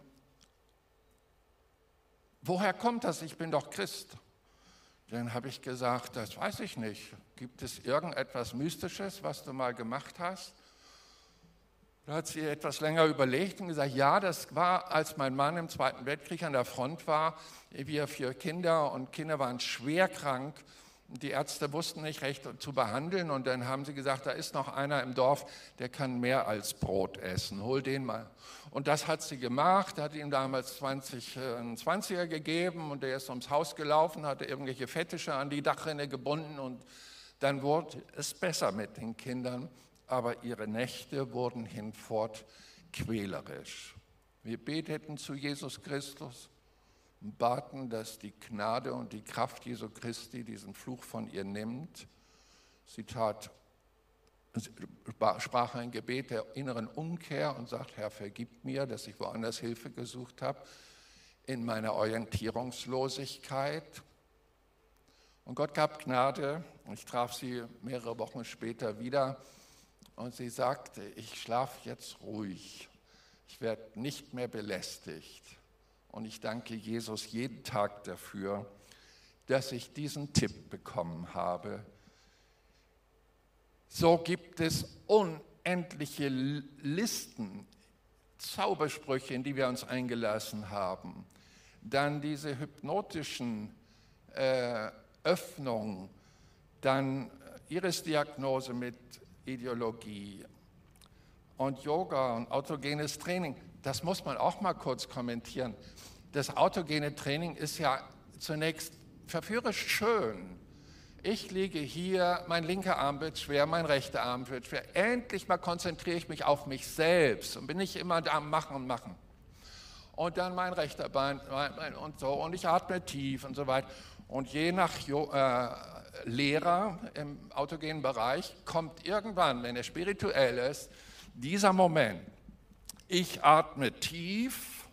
woher kommt das? Ich bin doch Christ. Dann habe ich gesagt, das weiß ich nicht. Gibt es irgendetwas Mystisches, was du mal gemacht hast? Da hat sie etwas länger überlegt und gesagt, ja, das war, als mein Mann im Zweiten Weltkrieg an der Front war. Wir vier Kinder und Kinder waren schwer krank. Die Ärzte wussten nicht recht zu behandeln und dann haben sie gesagt, da ist noch einer im Dorf, der kann mehr als Brot essen, hol den mal. Und das hat sie gemacht, hat ihm damals zwanzig, einen zwanziger gegeben und der ist ums Haus gelaufen, hatte irgendwelche Fettische an die Dachrinne gebunden und dann wurde es besser mit den Kindern, aber ihre Nächte wurden hinfort quälerisch. Wir beteten zu Jesus Christus und baten, dass die Gnade und die Kraft Jesu Christi diesen Fluch von ihr nimmt. Sie tat, sprach ein Gebet der inneren Umkehr und sagt, Herr, vergib mir, dass ich woanders Hilfe gesucht habe, in meiner Orientierungslosigkeit. Und Gott gab Gnade Ich traf sie mehrere Wochen später wieder und sie sagte, ich schlafe jetzt ruhig, ich werde nicht mehr belästigt. Und ich danke Jesus jeden Tag dafür, dass ich diesen Tipp bekommen habe. So gibt es unendliche Listen, Zaubersprüche, in die wir uns eingelassen haben. Dann diese hypnotischen äh, Öffnungen, dann Iris-Diagnose mit Ideologie und Yoga und autogenes Training. Das muss man auch mal kurz kommentieren. Das autogene Training ist ja zunächst verführerisch schön. Ich liege hier, mein linker Arm wird schwer, mein rechter Arm wird schwer. Endlich mal konzentriere ich mich auf mich selbst und bin nicht immer da am Machen und Machen. Und dann mein rechter Bein und so und ich atme tief und so weiter. Und je nach äh, Lehrer im autogenen Bereich kommt irgendwann, wenn er spirituell ist, dieser Moment. Ich atme tief,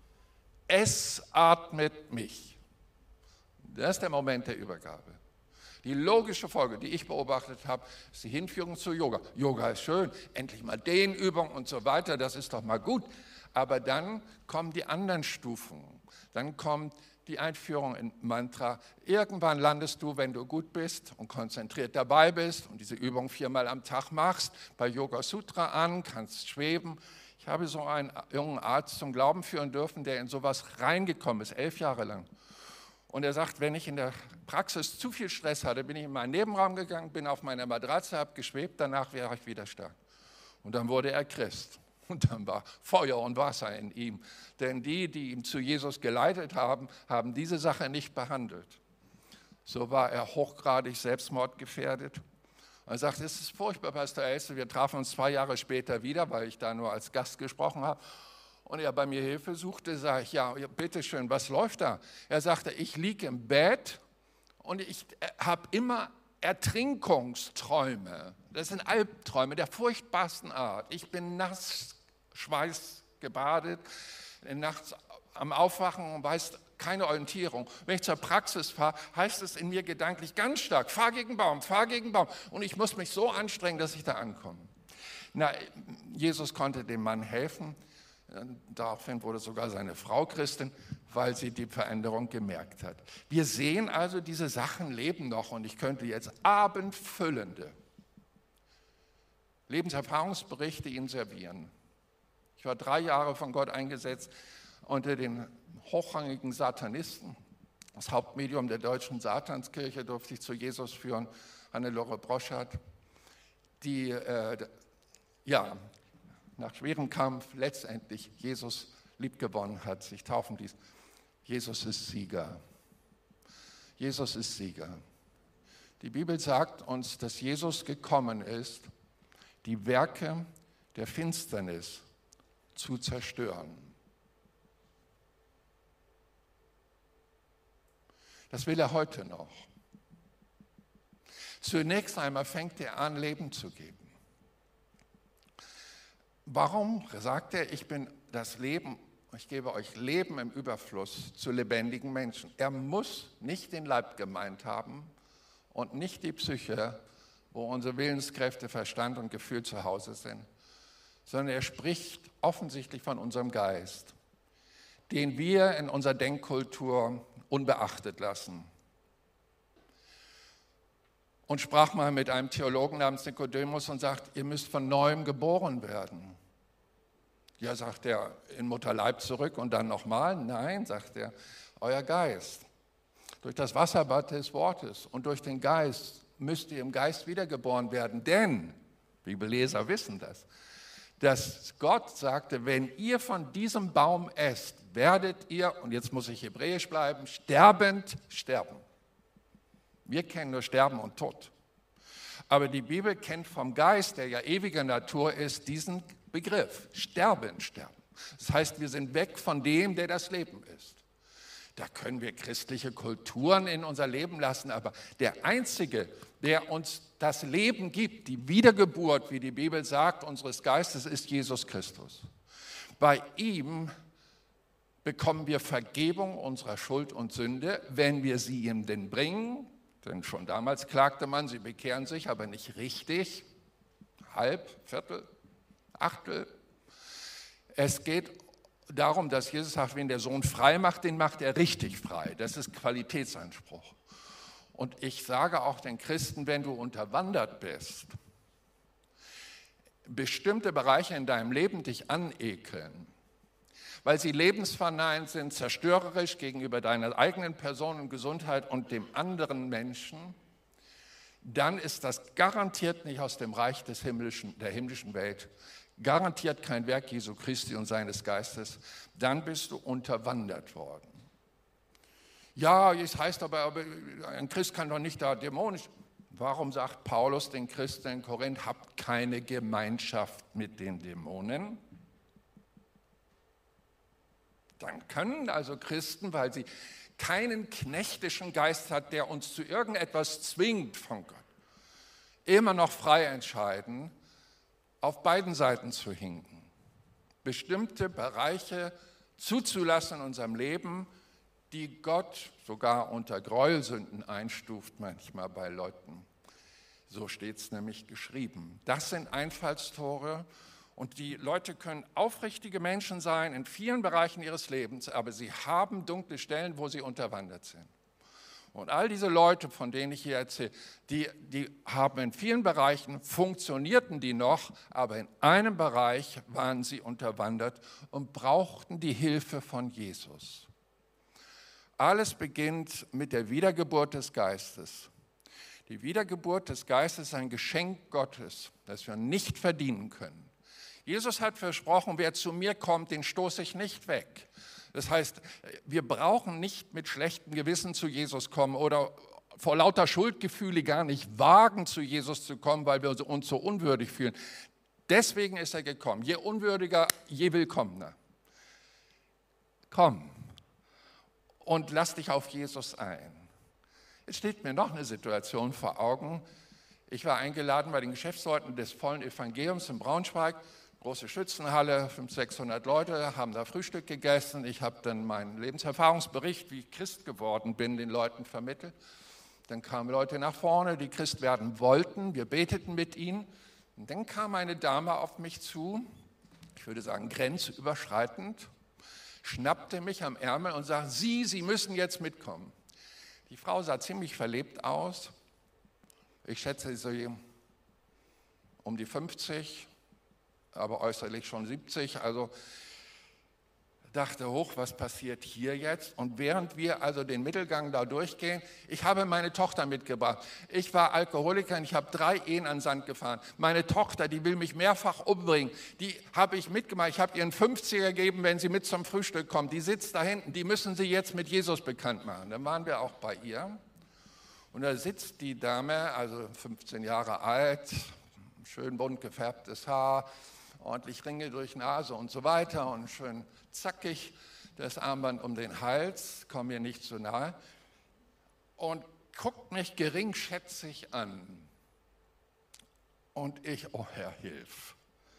es atmet mich. Das ist der Moment der Übergabe. Die logische Folge, die ich beobachtet habe, ist die Hinführung zu Yoga. Yoga ist schön, endlich mal Dehnübungen und so weiter, das ist doch mal gut. Aber dann kommen die anderen Stufen. Dann kommt die Einführung in Mantra. Irgendwann landest du, wenn du gut bist und konzentriert dabei bist und diese Übung viermal am Tag machst, bei Yoga Sutra an, kannst schweben. Ich habe so einen jungen Arzt zum Glauben führen dürfen, der in sowas reingekommen ist, elf Jahre lang. Und er sagt, wenn ich in der Praxis zu viel Stress hatte, bin ich in meinen Nebenraum gegangen, bin auf meiner Matratze, habe geschwebt, danach wäre ich wieder stark. Und dann wurde er Christ. Und dann war Feuer und Wasser in ihm. Denn die, die ihn zu Jesus geleitet haben, haben diese Sache nicht behandelt. So war er hochgradig selbstmordgefährdet. Und er sagt, es ist furchtbar, Pastor Elste, wir trafen uns zwei Jahre später wieder, weil ich da nur als Gast gesprochen habe. Und er bei mir Hilfe suchte, sage ich, ja, bitteschön, was läuft da? Er sagte, ich liege im Bett und ich habe immer Ertrinkungsträume. Das sind Albträume der furchtbarsten Art. Ich bin nass, schweißgebadet, nachts am Aufwachen und weiß keine Orientierung. Wenn ich zur Praxis fahre, heißt es in mir gedanklich ganz stark, fahr gegen Baum, fahr gegen Baum. Und ich muss mich so anstrengen, dass ich da ankomme. Na, Jesus konnte dem Mann helfen. Daraufhin wurde sogar seine Frau Christin, weil sie die Veränderung gemerkt hat. Wir sehen also, diese Sachen leben noch und ich könnte jetzt abendfüllende Lebenserfahrungsberichte Ihnen servieren. Ich war drei Jahre von Gott eingesetzt unter den hochrangigen Satanisten. Das Hauptmedium der deutschen Satanskirche durfte ich zu Jesus führen, Hannelore Broschardt, die äh, ja, nach schwerem Kampf letztendlich Jesus liebgewonnen hat, sich taufen ließ. Jesus ist Sieger. Jesus ist Sieger. Die Bibel sagt uns, dass Jesus gekommen ist, die Werke der Finsternis zu zerstören. Das will er heute noch. Zunächst einmal fängt er an, Leben zu geben. Warum sagt er, ich bin das Leben, ich gebe euch Leben im Überfluss zu lebendigen Menschen? Er muss nicht den Leib gemeint haben und nicht die Psyche, wo unsere Willenskräfte, Verstand und Gefühl zu Hause sind, sondern er spricht offensichtlich von unserem Geist, den wir in unserer Denkkultur unbeachtet lassen. Und sprach mal mit einem Theologen namens Nikodemus und sagt, ihr müsst von Neuem geboren werden. Ja, sagt er, in Mutterleib zurück und dann nochmal? Nein, sagt er, euer Geist. Durch das Wasserbad des Wortes und durch den Geist müsst ihr im Geist wiedergeboren werden. Denn, Bibelleser wissen das, dass Gott sagte, wenn ihr von diesem Baum esst, werdet ihr, und jetzt muss ich hebräisch bleiben, sterbend sterben. Wir kennen nur Sterben und Tod. Aber die Bibel kennt vom Geist, der ja ewiger Natur ist, diesen Begriff, sterben, sterben. Das heißt, wir sind weg von dem, der das Leben ist. Da können wir christliche Kulturen in unser Leben lassen, aber der Einzige, der uns das Leben gibt, die Wiedergeburt, wie die Bibel sagt, unseres Geistes, ist Jesus Christus. Bei ihm bekommen wir Vergebung unserer Schuld und Sünde, wenn wir sie ihm denn bringen. Denn schon damals klagte man, sie bekehren sich, aber nicht richtig. Halb, Viertel, Achtel. Es geht darum, dass Jesus sagt, wenn der Sohn frei macht, den macht er richtig frei. Das ist Qualitätsanspruch. Und ich sage auch den Christen, wenn du unterwandert bist, bestimmte Bereiche in deinem Leben dich anekeln, weil sie lebensverneint sind, zerstörerisch gegenüber deiner eigenen Person und Gesundheit und dem anderen Menschen, dann ist das garantiert nicht aus dem Reich des himmlischen, der himmlischen Welt, garantiert kein Werk Jesu Christi und seines Geistes, dann bist du unterwandert worden. Ja, es heißt aber, aber ein Christ kann doch nicht da dämonisch. Warum sagt Paulus den Christen in Korinth, habt keine Gemeinschaft mit den Dämonen? Dann können also Christen, weil sie keinen knechtischen Geist hat, der uns zu irgendetwas zwingt von Gott, immer noch frei entscheiden, auf beiden Seiten zu hinken. Bestimmte Bereiche zuzulassen in unserem Leben, die Gott sogar unter Gräuelsünden einstuft, manchmal bei Leuten. So steht es nämlich geschrieben. Das sind Einfallstore und die Leute können aufrichtige Menschen sein in vielen Bereichen ihres Lebens, aber sie haben dunkle Stellen, wo sie unterwandert sind. Und all diese Leute, von denen ich hier erzähle, die, die haben in vielen Bereichen, funktionierten die noch, aber in einem Bereich waren sie unterwandert und brauchten die Hilfe von Jesus. Alles beginnt mit der Wiedergeburt des Geistes. Die Wiedergeburt des Geistes ist ein Geschenk Gottes, das wir nicht verdienen können. Jesus hat versprochen, wer zu mir kommt, den stoße ich nicht weg. Das heißt, wir brauchen nicht mit schlechtem Gewissen zu Jesus kommen oder vor lauter Schuldgefühle gar nicht wagen, zu Jesus zu kommen, weil wir uns so unwürdig fühlen. Deswegen ist er gekommen. Je unwürdiger, je willkommener. Komm und lass dich auf Jesus ein. Jetzt steht mir noch eine Situation vor Augen. Ich war eingeladen bei den Geschäftsleuten des vollen Evangeliums in Braunschweig. Große Schützenhalle, fünfhundert, sechshundert Leute haben da Frühstück gegessen. Ich habe dann meinen Lebenserfahrungsbericht, wie ich Christ geworden bin, den Leuten vermittelt. Dann kamen Leute nach vorne, die Christ werden wollten. Wir beteten mit ihnen. Und dann kam eine Dame auf mich zu, ich würde sagen grenzüberschreitend, schnappte mich am Ärmel und sagte, Sie, Sie müssen jetzt mitkommen. Die Frau sah ziemlich verlebt aus. Ich schätze sie um die fünfzig, aber äußerlich schon siebzig. Also dachte, hoch, was passiert hier jetzt? Und während wir also den Mittelgang da durchgehen, ich habe meine Tochter mitgebracht. Ich war Alkoholiker und ich habe drei Ehen an Sand gefahren. Meine Tochter, die will mich mehrfach umbringen, die habe ich mitgemacht. Ich habe ihr einen fünfziger gegeben, wenn sie mit zum Frühstück kommt. Die sitzt da hinten, die müssen sie jetzt mit Jesus bekannt machen. Dann waren wir auch bei ihr. Und da sitzt die Dame, also fünfzehn Jahre alt, schön bunt gefärbtes Haar, ordentlich Ringe durch Nase und so weiter und schön zackig, das Armband um den Hals, komm mir nicht zu nahe, und guckt mich geringschätzig an. Und ich, oh Herr, hilf.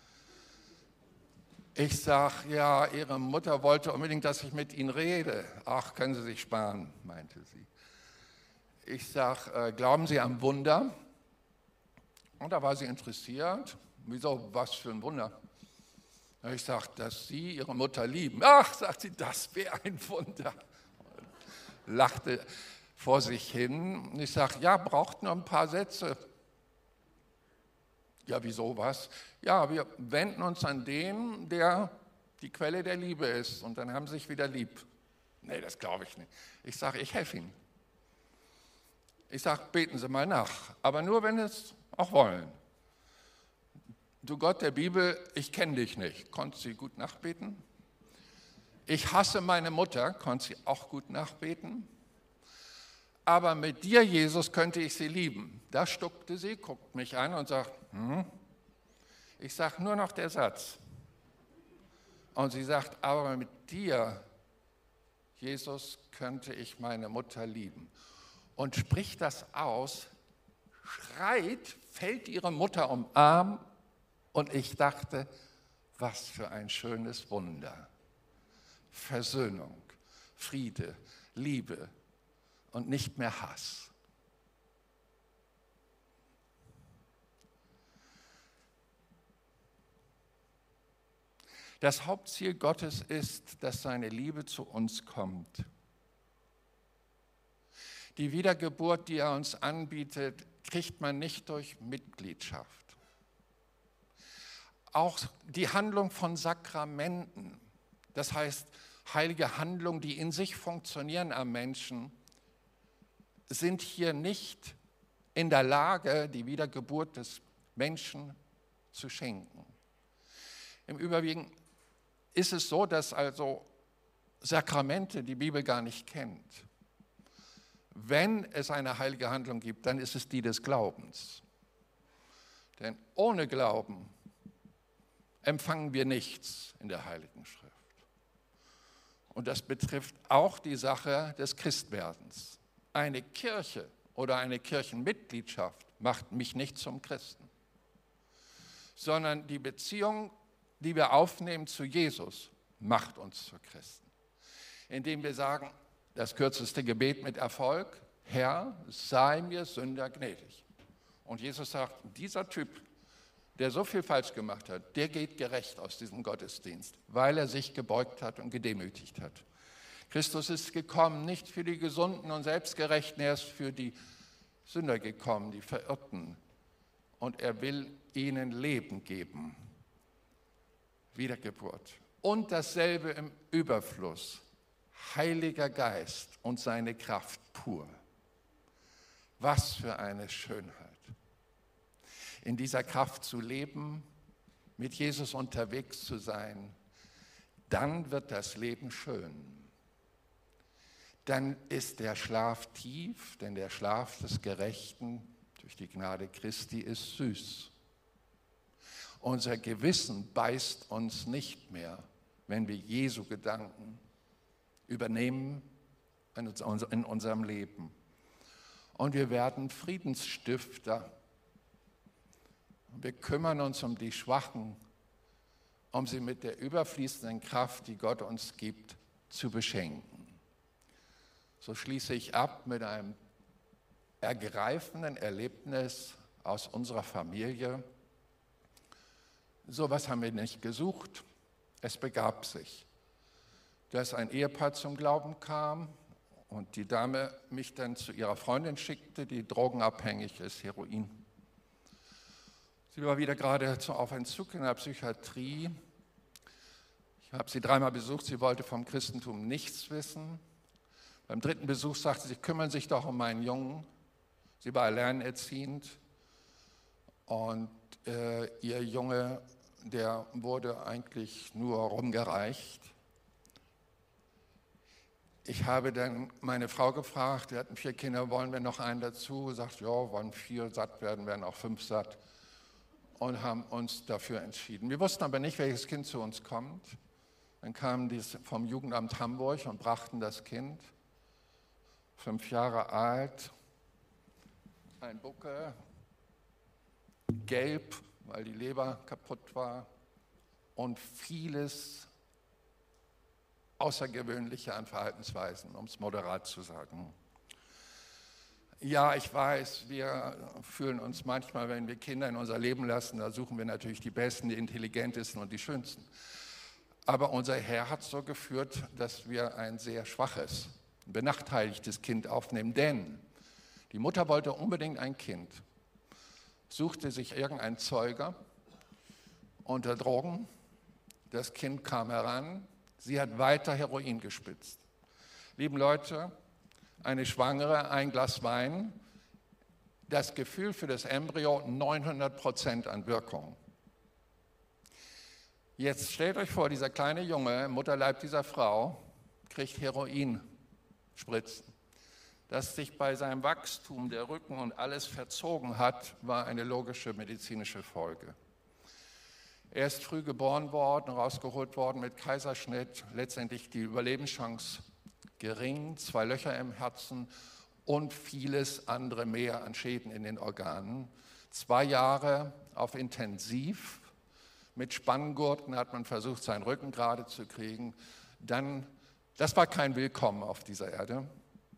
Ich sage, ja, Ihre Mutter wollte unbedingt, dass ich mit Ihnen rede. Ach, können Sie sich sparen, meinte sie. Ich sage, äh, glauben Sie am Wunder? Und da war sie interessiert. Wieso, was für ein Wunder? Ich sage, dass Sie Ihre Mutter lieben. Ach, sagt sie, das wäre ein Wunder. Lachte vor sich hin. Und ich sage, ja, braucht nur ein paar Sätze. Ja, wieso was? Ja, wir wenden uns an den, der die Quelle der Liebe ist. Und dann haben sie sich wieder lieb. Nee, das glaube ich nicht. Ich sage, ich helfe Ihnen. Ich sage, beten Sie mal nach. Aber nur, wenn Sie es auch wollen. Du Gott der Bibel, ich kenne dich nicht. Konntest du gut nachbeten? Ich hasse meine Mutter, konnte sie auch gut nachbeten. Aber mit dir, Jesus, könnte ich sie lieben. Da stuckte sie, guckt mich an und sagt, hm. Ich sage nur noch der Satz. Und sie sagt, aber mit dir, Jesus, könnte ich meine Mutter lieben. Und spricht das aus, schreit, fällt ihre Mutter um den Arm. Und ich dachte, was für ein schönes Wunder. Versöhnung, Friede, Liebe und nicht mehr Hass. Das Hauptziel Gottes ist, dass seine Liebe zu uns kommt. Die Wiedergeburt, die er uns anbietet, kriegt man nicht durch Mitgliedschaft. Auch die Handlung von Sakramenten, das heißt heilige Handlungen, die in sich funktionieren am Menschen, sind hier nicht in der Lage, die Wiedergeburt des Menschen zu schenken. Im Übrigen ist es so, dass also Sakramente die Bibel gar nicht kennt. Wenn es eine heilige Handlung gibt, dann ist es die des Glaubens. Denn ohne Glauben empfangen wir nichts in der Heiligen Schrift. Und das betrifft auch die Sache des Christwerdens. Eine Kirche oder eine Kirchenmitgliedschaft macht mich nicht zum Christen, sondern die Beziehung, die wir aufnehmen zu Jesus, macht uns zu Christen. Indem wir sagen, das kürzeste Gebet mit Erfolg, Herr, sei mir Sünder gnädig. Und Jesus sagt, dieser Typ, der so viel falsch gemacht hat, der geht gerecht aus diesem Gottesdienst, weil er sich gebeugt hat und gedemütigt hat. Christus ist gekommen, nicht für die Gesunden und Selbstgerechten, er ist für die Sünder gekommen, die Verirrten. Und er will ihnen Leben geben. Wiedergeburt. Und dasselbe im Überfluss. Heiliger Geist und seine Kraft pur. Was für eine Schönheit. In dieser Kraft zu leben, mit Jesus unterwegs zu sein, dann wird das Leben schön. Dann ist der Schlaf tief, denn der Schlaf des Gerechten durch die Gnade Christi ist süß. Unser Gewissen beißt uns nicht mehr, wenn wir Jesu Gedanken übernehmen in unserem Leben. Und wir werden Friedensstifter. Wir kümmern uns um die Schwachen, um sie mit der überfließenden Kraft, die Gott uns gibt, zu beschenken. So schließe ich ab mit einem ergreifenden Erlebnis aus unserer Familie. So was haben wir nicht gesucht. Es begab sich, dass ein Ehepaar zum Glauben kam und die Dame mich dann zu ihrer Freundin schickte, die drogenabhängig ist, Heroin. Sie war wieder gerade auf Entzug in der Psychiatrie. Ich habe sie dreimal besucht, sie wollte vom Christentum nichts wissen. Beim dritten Besuch sagte sie, sie kümmern sich doch um meinen Jungen. Sie war alleinerziehend und äh, ihr Junge, der wurde eigentlich nur rumgereicht. Ich habe dann meine Frau gefragt, wir hatten vier Kinder, wollen wir noch einen dazu? Sie sagt, ja, wollen vier satt werden, werden auch fünf satt. Und haben uns dafür entschieden. Wir wussten aber nicht, welches Kind zu uns kommt. Dann kamen die vom Jugendamt Hamburg und brachten das Kind, fünf Jahre alt, ein Buckel, gelb, weil die Leber kaputt war und vieles Außergewöhnliche an Verhaltensweisen, um es moderat zu sagen. Ja, ich weiß, wir fühlen uns manchmal, wenn wir Kinder in unser Leben lassen, da suchen wir natürlich die Besten, die Intelligentesten und die Schönsten. Aber unser Herr hat so geführt, dass wir ein sehr schwaches, benachteiligtes Kind aufnehmen, denn die Mutter wollte unbedingt ein Kind, suchte sich irgendeinen Zeuger unter Drogen, das Kind kam heran, sie hat weiter Heroin gespitzt. Lieben Leute, eine Schwangere, ein Glas Wein, das Gefühl für das Embryo neunhundert Prozent an Wirkung. Jetzt stellt euch vor, dieser kleine Junge im Mutterleib dieser Frau kriegt Heroinspritzen. Dass sich bei seinem Wachstum der Rücken und alles verzogen hat, war eine logische medizinische Folge. Er ist früh geboren worden, rausgeholt worden mit Kaiserschnitt, letztendlich die Überlebenschance gering, zwei Löcher im Herzen und vieles andere mehr an Schäden in den Organen. Zwei Jahre auf Intensiv, mit Spanngurten hat man versucht, seinen Rücken gerade zu kriegen. Dann, das war kein Willkommen auf dieser Erde.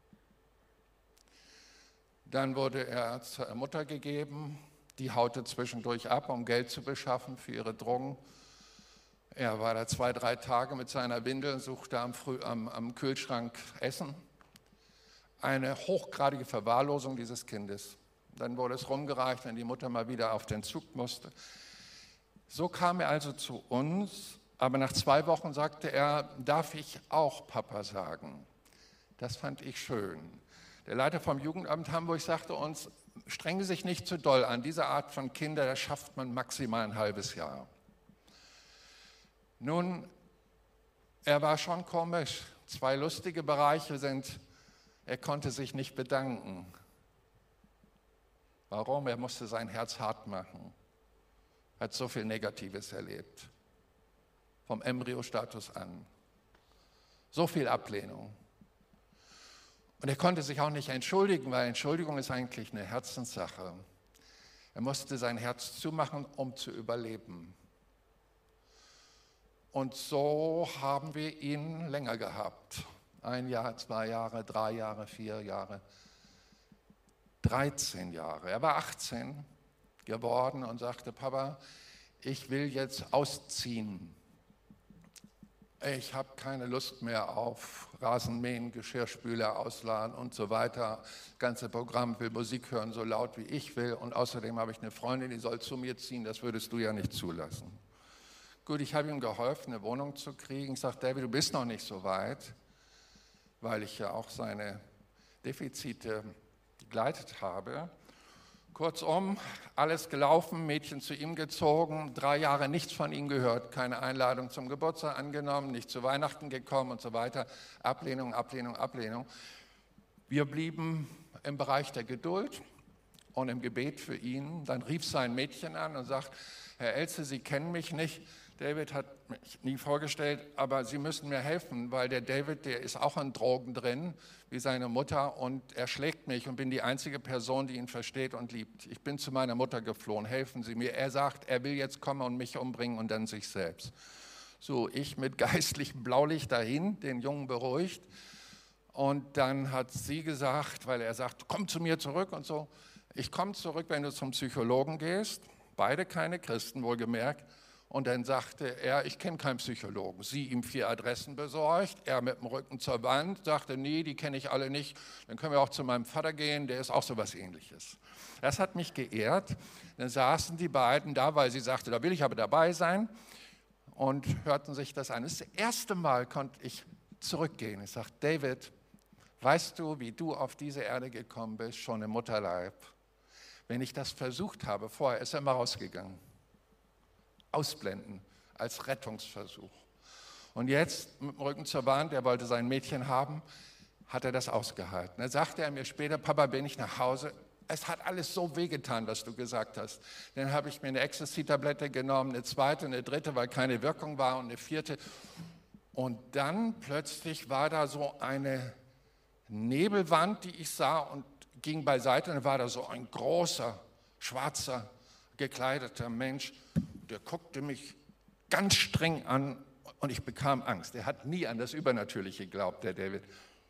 Dann wurde er zur Mutter gegeben, die haute zwischendurch ab, um Geld zu beschaffen für ihre Drogen. Er war da zwei, drei Tage mit seiner Windel und suchte am, Früh, am, am Kühlschrank Essen. Eine hochgradige Verwahrlosung dieses Kindes. Dann wurde es rumgereicht, wenn die Mutter mal wieder auf den Zug musste. So kam er also zu uns, aber nach zwei Wochen sagte er, darf ich auch Papa sagen? Das fand ich schön. Der Leiter vom Jugendamt Hamburg sagte uns, strengen Sie sich nicht zu doll an, diese Art von Kinder, das schafft man maximal ein halbes Jahr. Nun, er war schon komisch. Zwei lustige Bereiche sind, er konnte sich nicht bedanken. Warum? Er musste sein Herz hart machen. Er hat so viel Negatives erlebt. Vom Embryostatus an. So viel Ablehnung. Und er konnte sich auch nicht entschuldigen, weil Entschuldigung ist eigentlich eine Herzenssache. Er musste sein Herz zumachen, um zu überleben. Und so haben wir ihn länger gehabt. Ein Jahr, zwei Jahre, drei Jahre, vier Jahre, dreizehn Jahre. Er war achtzehn geworden und sagte, Papa, ich will jetzt ausziehen. Ich habe keine Lust mehr auf Rasenmähen, Geschirrspüler ausladen und so weiter. Das ganze Programm will Musik hören, so laut wie ich will. Und außerdem habe ich eine Freundin, die soll zu mir ziehen, das würdest du ja nicht zulassen. Gut, ich habe ihm geholfen, eine Wohnung zu kriegen. Ich sage, David, du bist noch nicht so weit, weil ich ja auch seine Defizite begleitet habe. Kurzum, alles gelaufen, Mädchen zu ihm gezogen, drei Jahre nichts von ihm gehört, keine Einladung zum Geburtstag angenommen, nicht zu Weihnachten gekommen und so weiter. Ablehnung, Ablehnung, Ablehnung. Wir blieben im Bereich der Geduld und im Gebet für ihn. Dann rief sein Mädchen an und sagt, Herr Elze, Sie kennen mich nicht. David hat mich nie vorgestellt, aber Sie müssen mir helfen, weil der David, der ist auch in Drogen drin, wie seine Mutter, und er schlägt mich und bin die einzige Person, die ihn versteht und liebt. Ich bin zu meiner Mutter geflohen, helfen Sie mir. Er sagt, er will jetzt kommen und mich umbringen und dann sich selbst. So, ich mit geistlichem Blaulicht dahin, den Jungen beruhigt, und dann hat sie gesagt, weil er sagt, komm zu mir zurück und so, ich komme zurück, wenn du zum Psychologen gehst, beide keine Christen, wohlgemerkt. Und dann sagte er, ich kenne keinen Psychologen. Sie ihm vier Adressen besorgt, er mit dem Rücken zur Wand, sagte, nee, die kenne ich alle nicht. Dann können wir auch zu meinem Vater gehen, der ist auch so was Ähnliches. Das hat mich geehrt. Dann saßen die beiden da, weil sie sagte, da will ich aber dabei sein, und hörten sich das an. Das erste Mal konnte ich zurückgehen. Ich sagte, David, weißt du, wie du auf diese Erde gekommen bist, schon im Mutterleib? Wenn ich das versucht habe, vorher ist er immer rausgegangen. Ausblenden als Rettungsversuch. Und jetzt mit dem Rücken zur Wand, er wollte sein Mädchen haben, hat er das ausgehalten. Dann sagte er mir später, Papa, bin ich nach Hause, es hat alles so wehgetan, was du gesagt hast. Dann habe ich mir eine Ecstasy-Tablette genommen, eine zweite, eine dritte, weil keine Wirkung war, und eine vierte. Und dann plötzlich war da so eine Nebelwand, die ich sah, und ging beiseite, und dann war da so ein großer, schwarzer, gekleideter Mensch, der guckte mich ganz streng an und ich bekam Angst. Er hat nie an das Übernatürliche geglaubt, der David.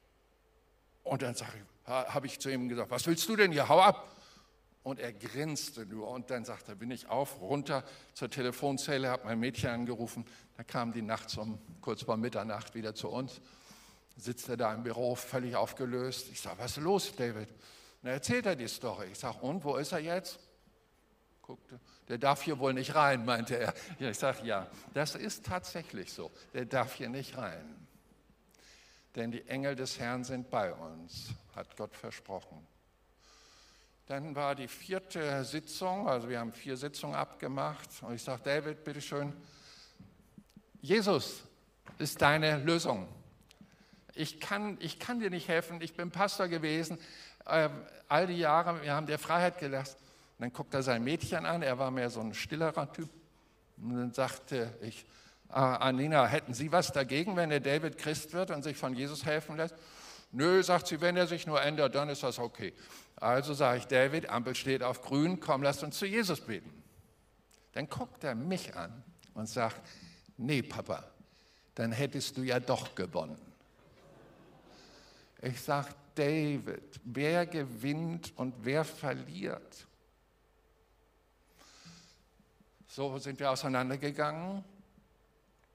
Und dann habe ich zu ihm gesagt, was willst du denn hier, hau ab. Und er grinste nur, und dann sagte er, bin ich auf, runter zur Telefonzelle, habe mein Mädchen angerufen. Da kam die nachts um kurz vor Mitternacht wieder zu uns, sitzt er da im Büro, völlig aufgelöst. Ich sage, was ist los, David? Und dann erzählt er die Story. Ich sage, und, wo ist er jetzt? Guckte, der darf hier wohl nicht rein, meinte er. Ja, ich sage, ja, das ist tatsächlich so. Der darf hier nicht rein. Denn die Engel des Herrn sind bei uns, hat Gott versprochen. Dann war die vierte Sitzung, also wir haben vier Sitzungen abgemacht. Und ich sage, David, bitteschön, Jesus ist deine Lösung. Ich kann, ich kann dir nicht helfen, ich bin Pastor gewesen, äh, all die Jahre, wir haben dir Freiheit gelassen. Und dann guckt er sein Mädchen an, er war mehr so ein stillerer Typ. Und dann sagte ich, ah, Anina, hätten Sie was dagegen, wenn der David Christ wird und sich von Jesus helfen lässt? Nö, sagt sie, wenn er sich nur ändert, dann ist das okay. Also sage ich, David, Ampel steht auf grün, komm, lasst uns zu Jesus beten. Dann guckt er mich an und sagt, nee, Papa, dann hättest du ja doch gewonnen. Ich sage, David, wer gewinnt und wer verliert? So sind wir auseinandergegangen.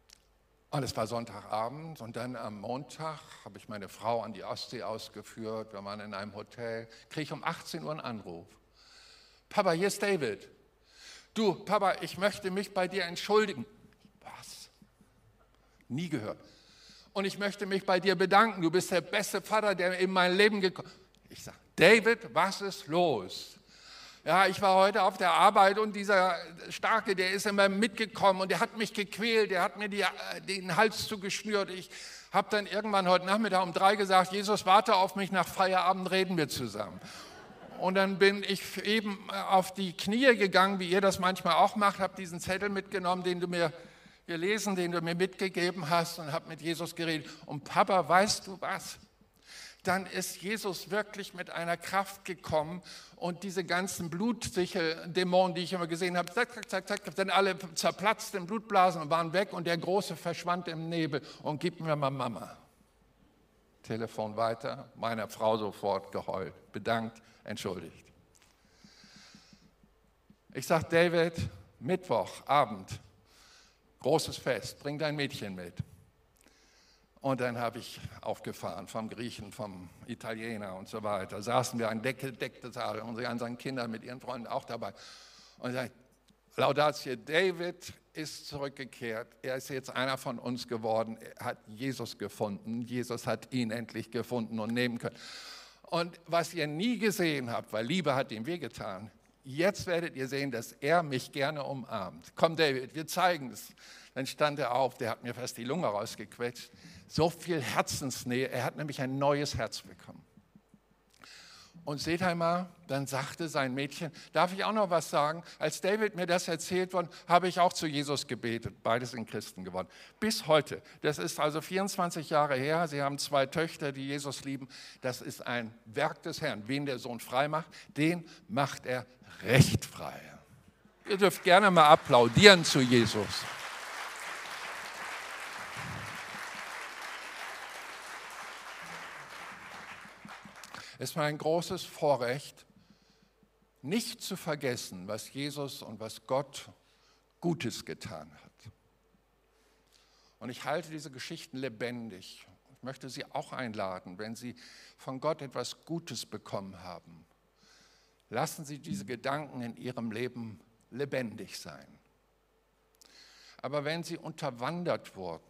Und es war Sonntagabend und dann am Montag habe ich meine Frau an die Ostsee ausgeführt. Wir waren in einem Hotel, kriege ich um achtzehn Uhr einen Anruf. Papa, hier ist David. Du, Papa, ich möchte mich bei dir entschuldigen. Was? Nie gehört. Und ich möchte mich bei dir bedanken. Du bist der beste Vater, der in mein Leben gekommen ist. Ich sage, David, was ist los? Ja, ich war heute auf der Arbeit und dieser Starke, der ist immer mitgekommen und der hat mich gequält, der hat mir die, den Hals zugeschnürt. Ich habe dann irgendwann heute Nachmittag um drei gesagt, Jesus, warte auf mich, nach Feierabend reden wir zusammen. Und dann bin ich eben auf die Knie gegangen, wie ihr das manchmal auch macht, habe diesen Zettel mitgenommen, den du mir gelesen, den du mir mitgegeben hast und habe mit Jesus geredet. Und Papa, weißt du was? Dann ist Jesus wirklich mit einer Kraft gekommen und diese ganzen Blutsichel-Dämonen, die ich immer gesehen habe, zack, zack, zack, zack, sind alle zerplatzt in Blutblasen und waren weg und der Große verschwand im Nebel und gib mir mal Mama. Telefon weiter, meiner Frau sofort geheult, bedankt, entschuldigt. Ich sage, David, Mittwochabend, großes Fest, bring dein Mädchen mit. Und dann habe ich aufgefahren vom Griechen, vom Italiener und so weiter. Saßen wir ein gedecktes Saal, unsere ganzen Kinder mit ihren Freunden auch dabei. Und ich sage, Laudatio, David ist zurückgekehrt. Er ist jetzt einer von uns geworden. Er hat Jesus gefunden. Jesus hat ihn endlich gefunden und nehmen können. Und was ihr nie gesehen habt, weil Liebe hat ihm wehgetan, jetzt werdet ihr sehen, dass er mich gerne umarmt. Komm, David, wir zeigen es. Dann stand er auf, der hat mir fast die Lunge rausgequetscht. So viel Herzensnähe, er hat nämlich ein neues Herz bekommen. Und seht einmal, dann sagte sein Mädchen, darf ich auch noch was sagen? Als David mir das erzählt wurde, habe ich auch zu Jesus gebetet. Beides sind Christen geworden. Bis heute, das ist also vierundzwanzig Jahre her, sie haben zwei Töchter, die Jesus lieben. Das ist ein Werk des Herrn. Wen der Sohn frei macht, den macht er recht frei. Ihr dürft gerne mal applaudieren zu Jesus. Es war ein großes Vorrecht, nicht zu vergessen, was Jesus und was Gott Gutes getan hat. Und ich halte diese Geschichten lebendig. Ich möchte Sie auch einladen, wenn Sie von Gott etwas Gutes bekommen haben, lassen Sie diese Gedanken in Ihrem Leben lebendig sein. Aber wenn sie unterwandert wurden,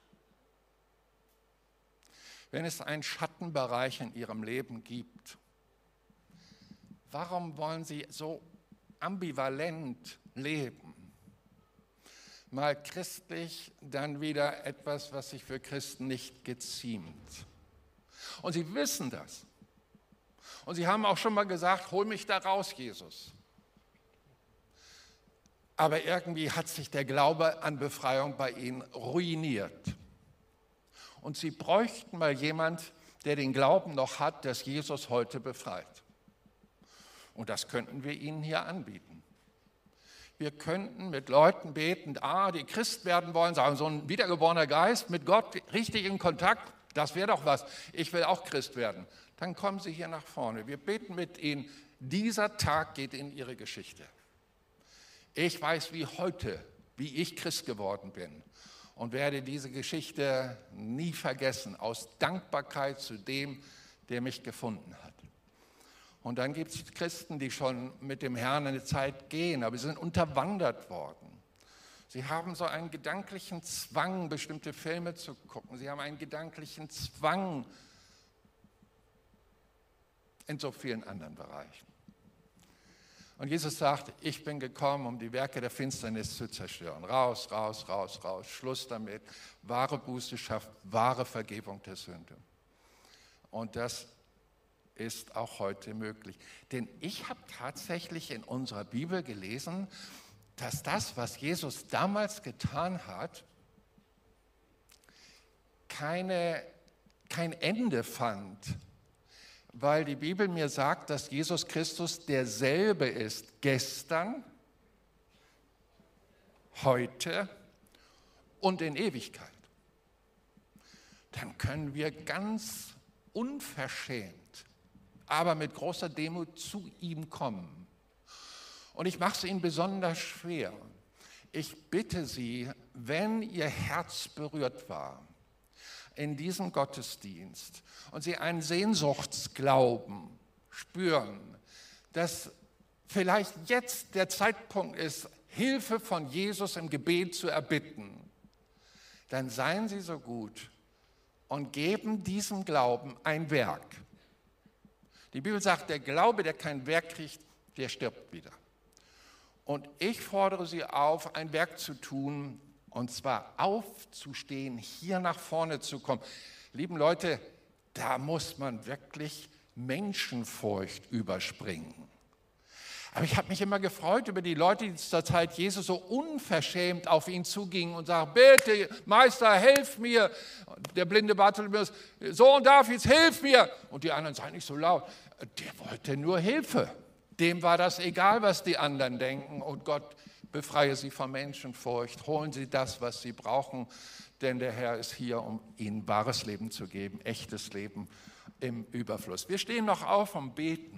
wenn es einen Schattenbereich in Ihrem Leben gibt, warum wollen Sie so ambivalent leben? Mal christlich, dann wieder etwas, was sich für Christen nicht geziemt. Und Sie wissen das. Und Sie haben auch schon mal gesagt, hol mich da raus, Jesus. Aber irgendwie hat sich der Glaube an Befreiung bei Ihnen ruiniert. Und Sie bräuchten mal jemand, der den Glauben noch hat, dass Jesus heute befreit. Und das könnten wir Ihnen hier anbieten. Wir könnten mit Leuten beten, ah, die Christ werden wollen, sagen, so ein wiedergeborener Geist mit Gott richtig in Kontakt, das wäre doch was. Ich will auch Christ werden. Dann kommen Sie hier nach vorne. Wir beten mit Ihnen. Dieser Tag geht in Ihre Geschichte. Ich weiß wie heute, wie ich Christ geworden bin. Und werde diese Geschichte nie vergessen, aus Dankbarkeit zu dem, der mich gefunden hat. Und dann gibt es Christen, die schon mit dem Herrn eine Zeit gehen, aber sie sind unterwandert worden. Sie haben so einen gedanklichen Zwang, bestimmte Filme zu gucken. Sie haben einen gedanklichen Zwang in so vielen anderen Bereichen. Und Jesus sagt, ich bin gekommen, um die Werke der Finsternis zu zerstören. Raus, raus, raus, raus, Schluss damit. Wahre Buße schafft wahre Vergebung der Sünde. Und das ist auch heute möglich. Denn ich habe tatsächlich in unserer Bibel gelesen, dass das, was Jesus damals getan hat, keine, kein Ende fand. Weil die Bibel mir sagt, dass Jesus Christus derselbe ist, gestern, heute und in Ewigkeit. Dann können wir ganz unverschämt, aber mit großer Demut zu ihm kommen. Und ich mache es Ihnen besonders schwer. ich bitte Sie, wenn Ihr Herz berührt war in diesem Gottesdienst und Sie einen Sehnsuchtsglauben spüren, dass vielleicht jetzt der Zeitpunkt ist, Hilfe von Jesus im Gebet zu erbitten, dann seien Sie so gut und geben diesem Glauben ein Werk. Die Bibel sagt, der Glaube, der kein Werk kriegt, der stirbt wieder. Und ich fordere Sie auf, ein Werk zu tun, und zwar aufzustehen, hier nach vorne zu kommen. Lieben Leute, da muss man wirklich Menschenfurcht überspringen. Aber ich habe mich immer gefreut über die Leute, die zur Zeit Jesus so unverschämt auf ihn zugingen und sagten, bitte, Meister, hilf mir. Der blinde Bartholomäus, Sohn Davids, hilf mir. Und die anderen sagen nicht so laut, der wollte nur Hilfe. Dem war das egal, was die anderen denken. Und Gott befreie sie von Menschenfurcht. Holen Sie das, was Sie brauchen, denn der Herr ist hier, um Ihnen wahres Leben zu geben, echtes Leben im Überfluss. Wir stehen noch auf und beten.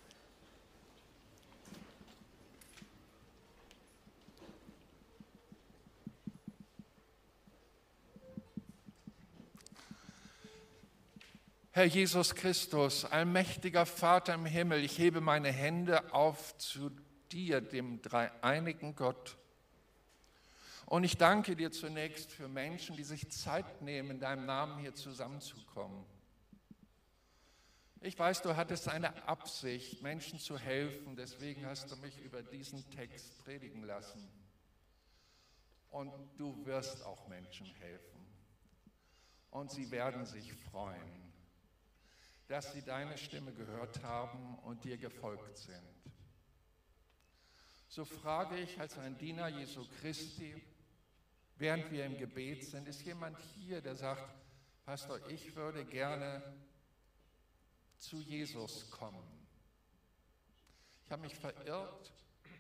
Herr Jesus Christus, allmächtiger Vater im Himmel, ich hebe meine Hände auf zu dir, dem dreieinigen Gott. Und ich danke dir zunächst für Menschen, die sich Zeit nehmen, in deinem Namen hier zusammenzukommen. Ich weiß, du hattest eine Absicht, Menschen zu helfen, deswegen hast du mich über diesen Text predigen lassen. Und du wirst auch Menschen helfen. Und sie werden sich freuen, dass sie deine Stimme gehört haben und dir gefolgt sind. So frage ich als ein Diener Jesu Christi, während wir im Gebet sind, ist jemand hier, der sagt, Pastor, ich würde gerne zu Jesus kommen. Ich habe mich verirrt,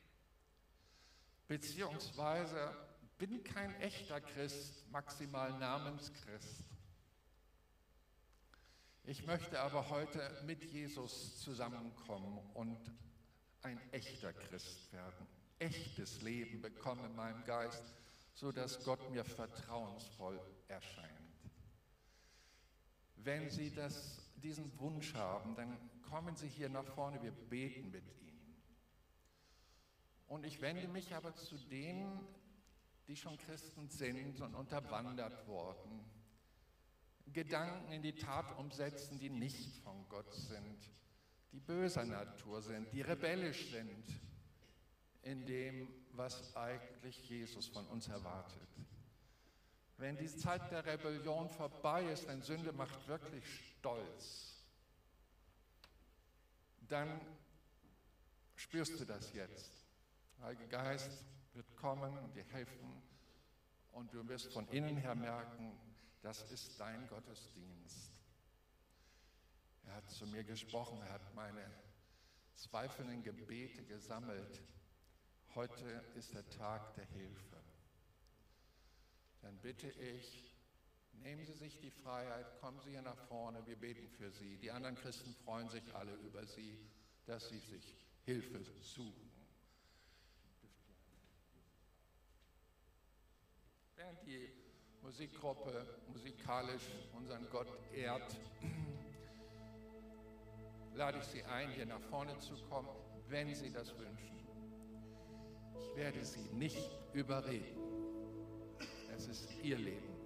beziehungsweise bin kein echter Christ, maximal Namenschrist. Ich möchte aber heute mit Jesus zusammenkommen und ein echter Christ werden, echtes Leben bekommen in meinem Geist, sodass Gott mir vertrauensvoll erscheint. Wenn Sie das, diesen Wunsch haben, dann kommen Sie hier nach vorne, wir beten mit Ihnen. Und ich wende mich aber zu denen, die schon Christen sind und unterwandert wurden, Gedanken in die Tat umsetzen, die nicht von Gott sind, die böser Natur sind, die rebellisch sind in dem, was eigentlich Jesus von uns erwartet. Wenn die Zeit der Rebellion vorbei ist, denn Sünde macht wirklich stolz, dann spürst du das jetzt. Der Heilige Geist wird kommen und dir helfen und du wirst von innen her merken, das ist dein Gottesdienst. Er hat zu mir gesprochen, er hat meine zweifelnden Gebete gesammelt. Heute ist der Tag der Hilfe. Dann bitte ich, nehmen Sie sich die Freiheit, kommen Sie hier nach vorne, wir beten für Sie. Die anderen Christen freuen sich alle über Sie, dass Sie sich Hilfe suchen. Während die Musikgruppe musikalisch unseren Gott ehrt, lade ich Sie ein, hier nach vorne zu kommen, wenn Sie das wünschen. Ich werde Sie nicht überreden. Es ist Ihr Leben.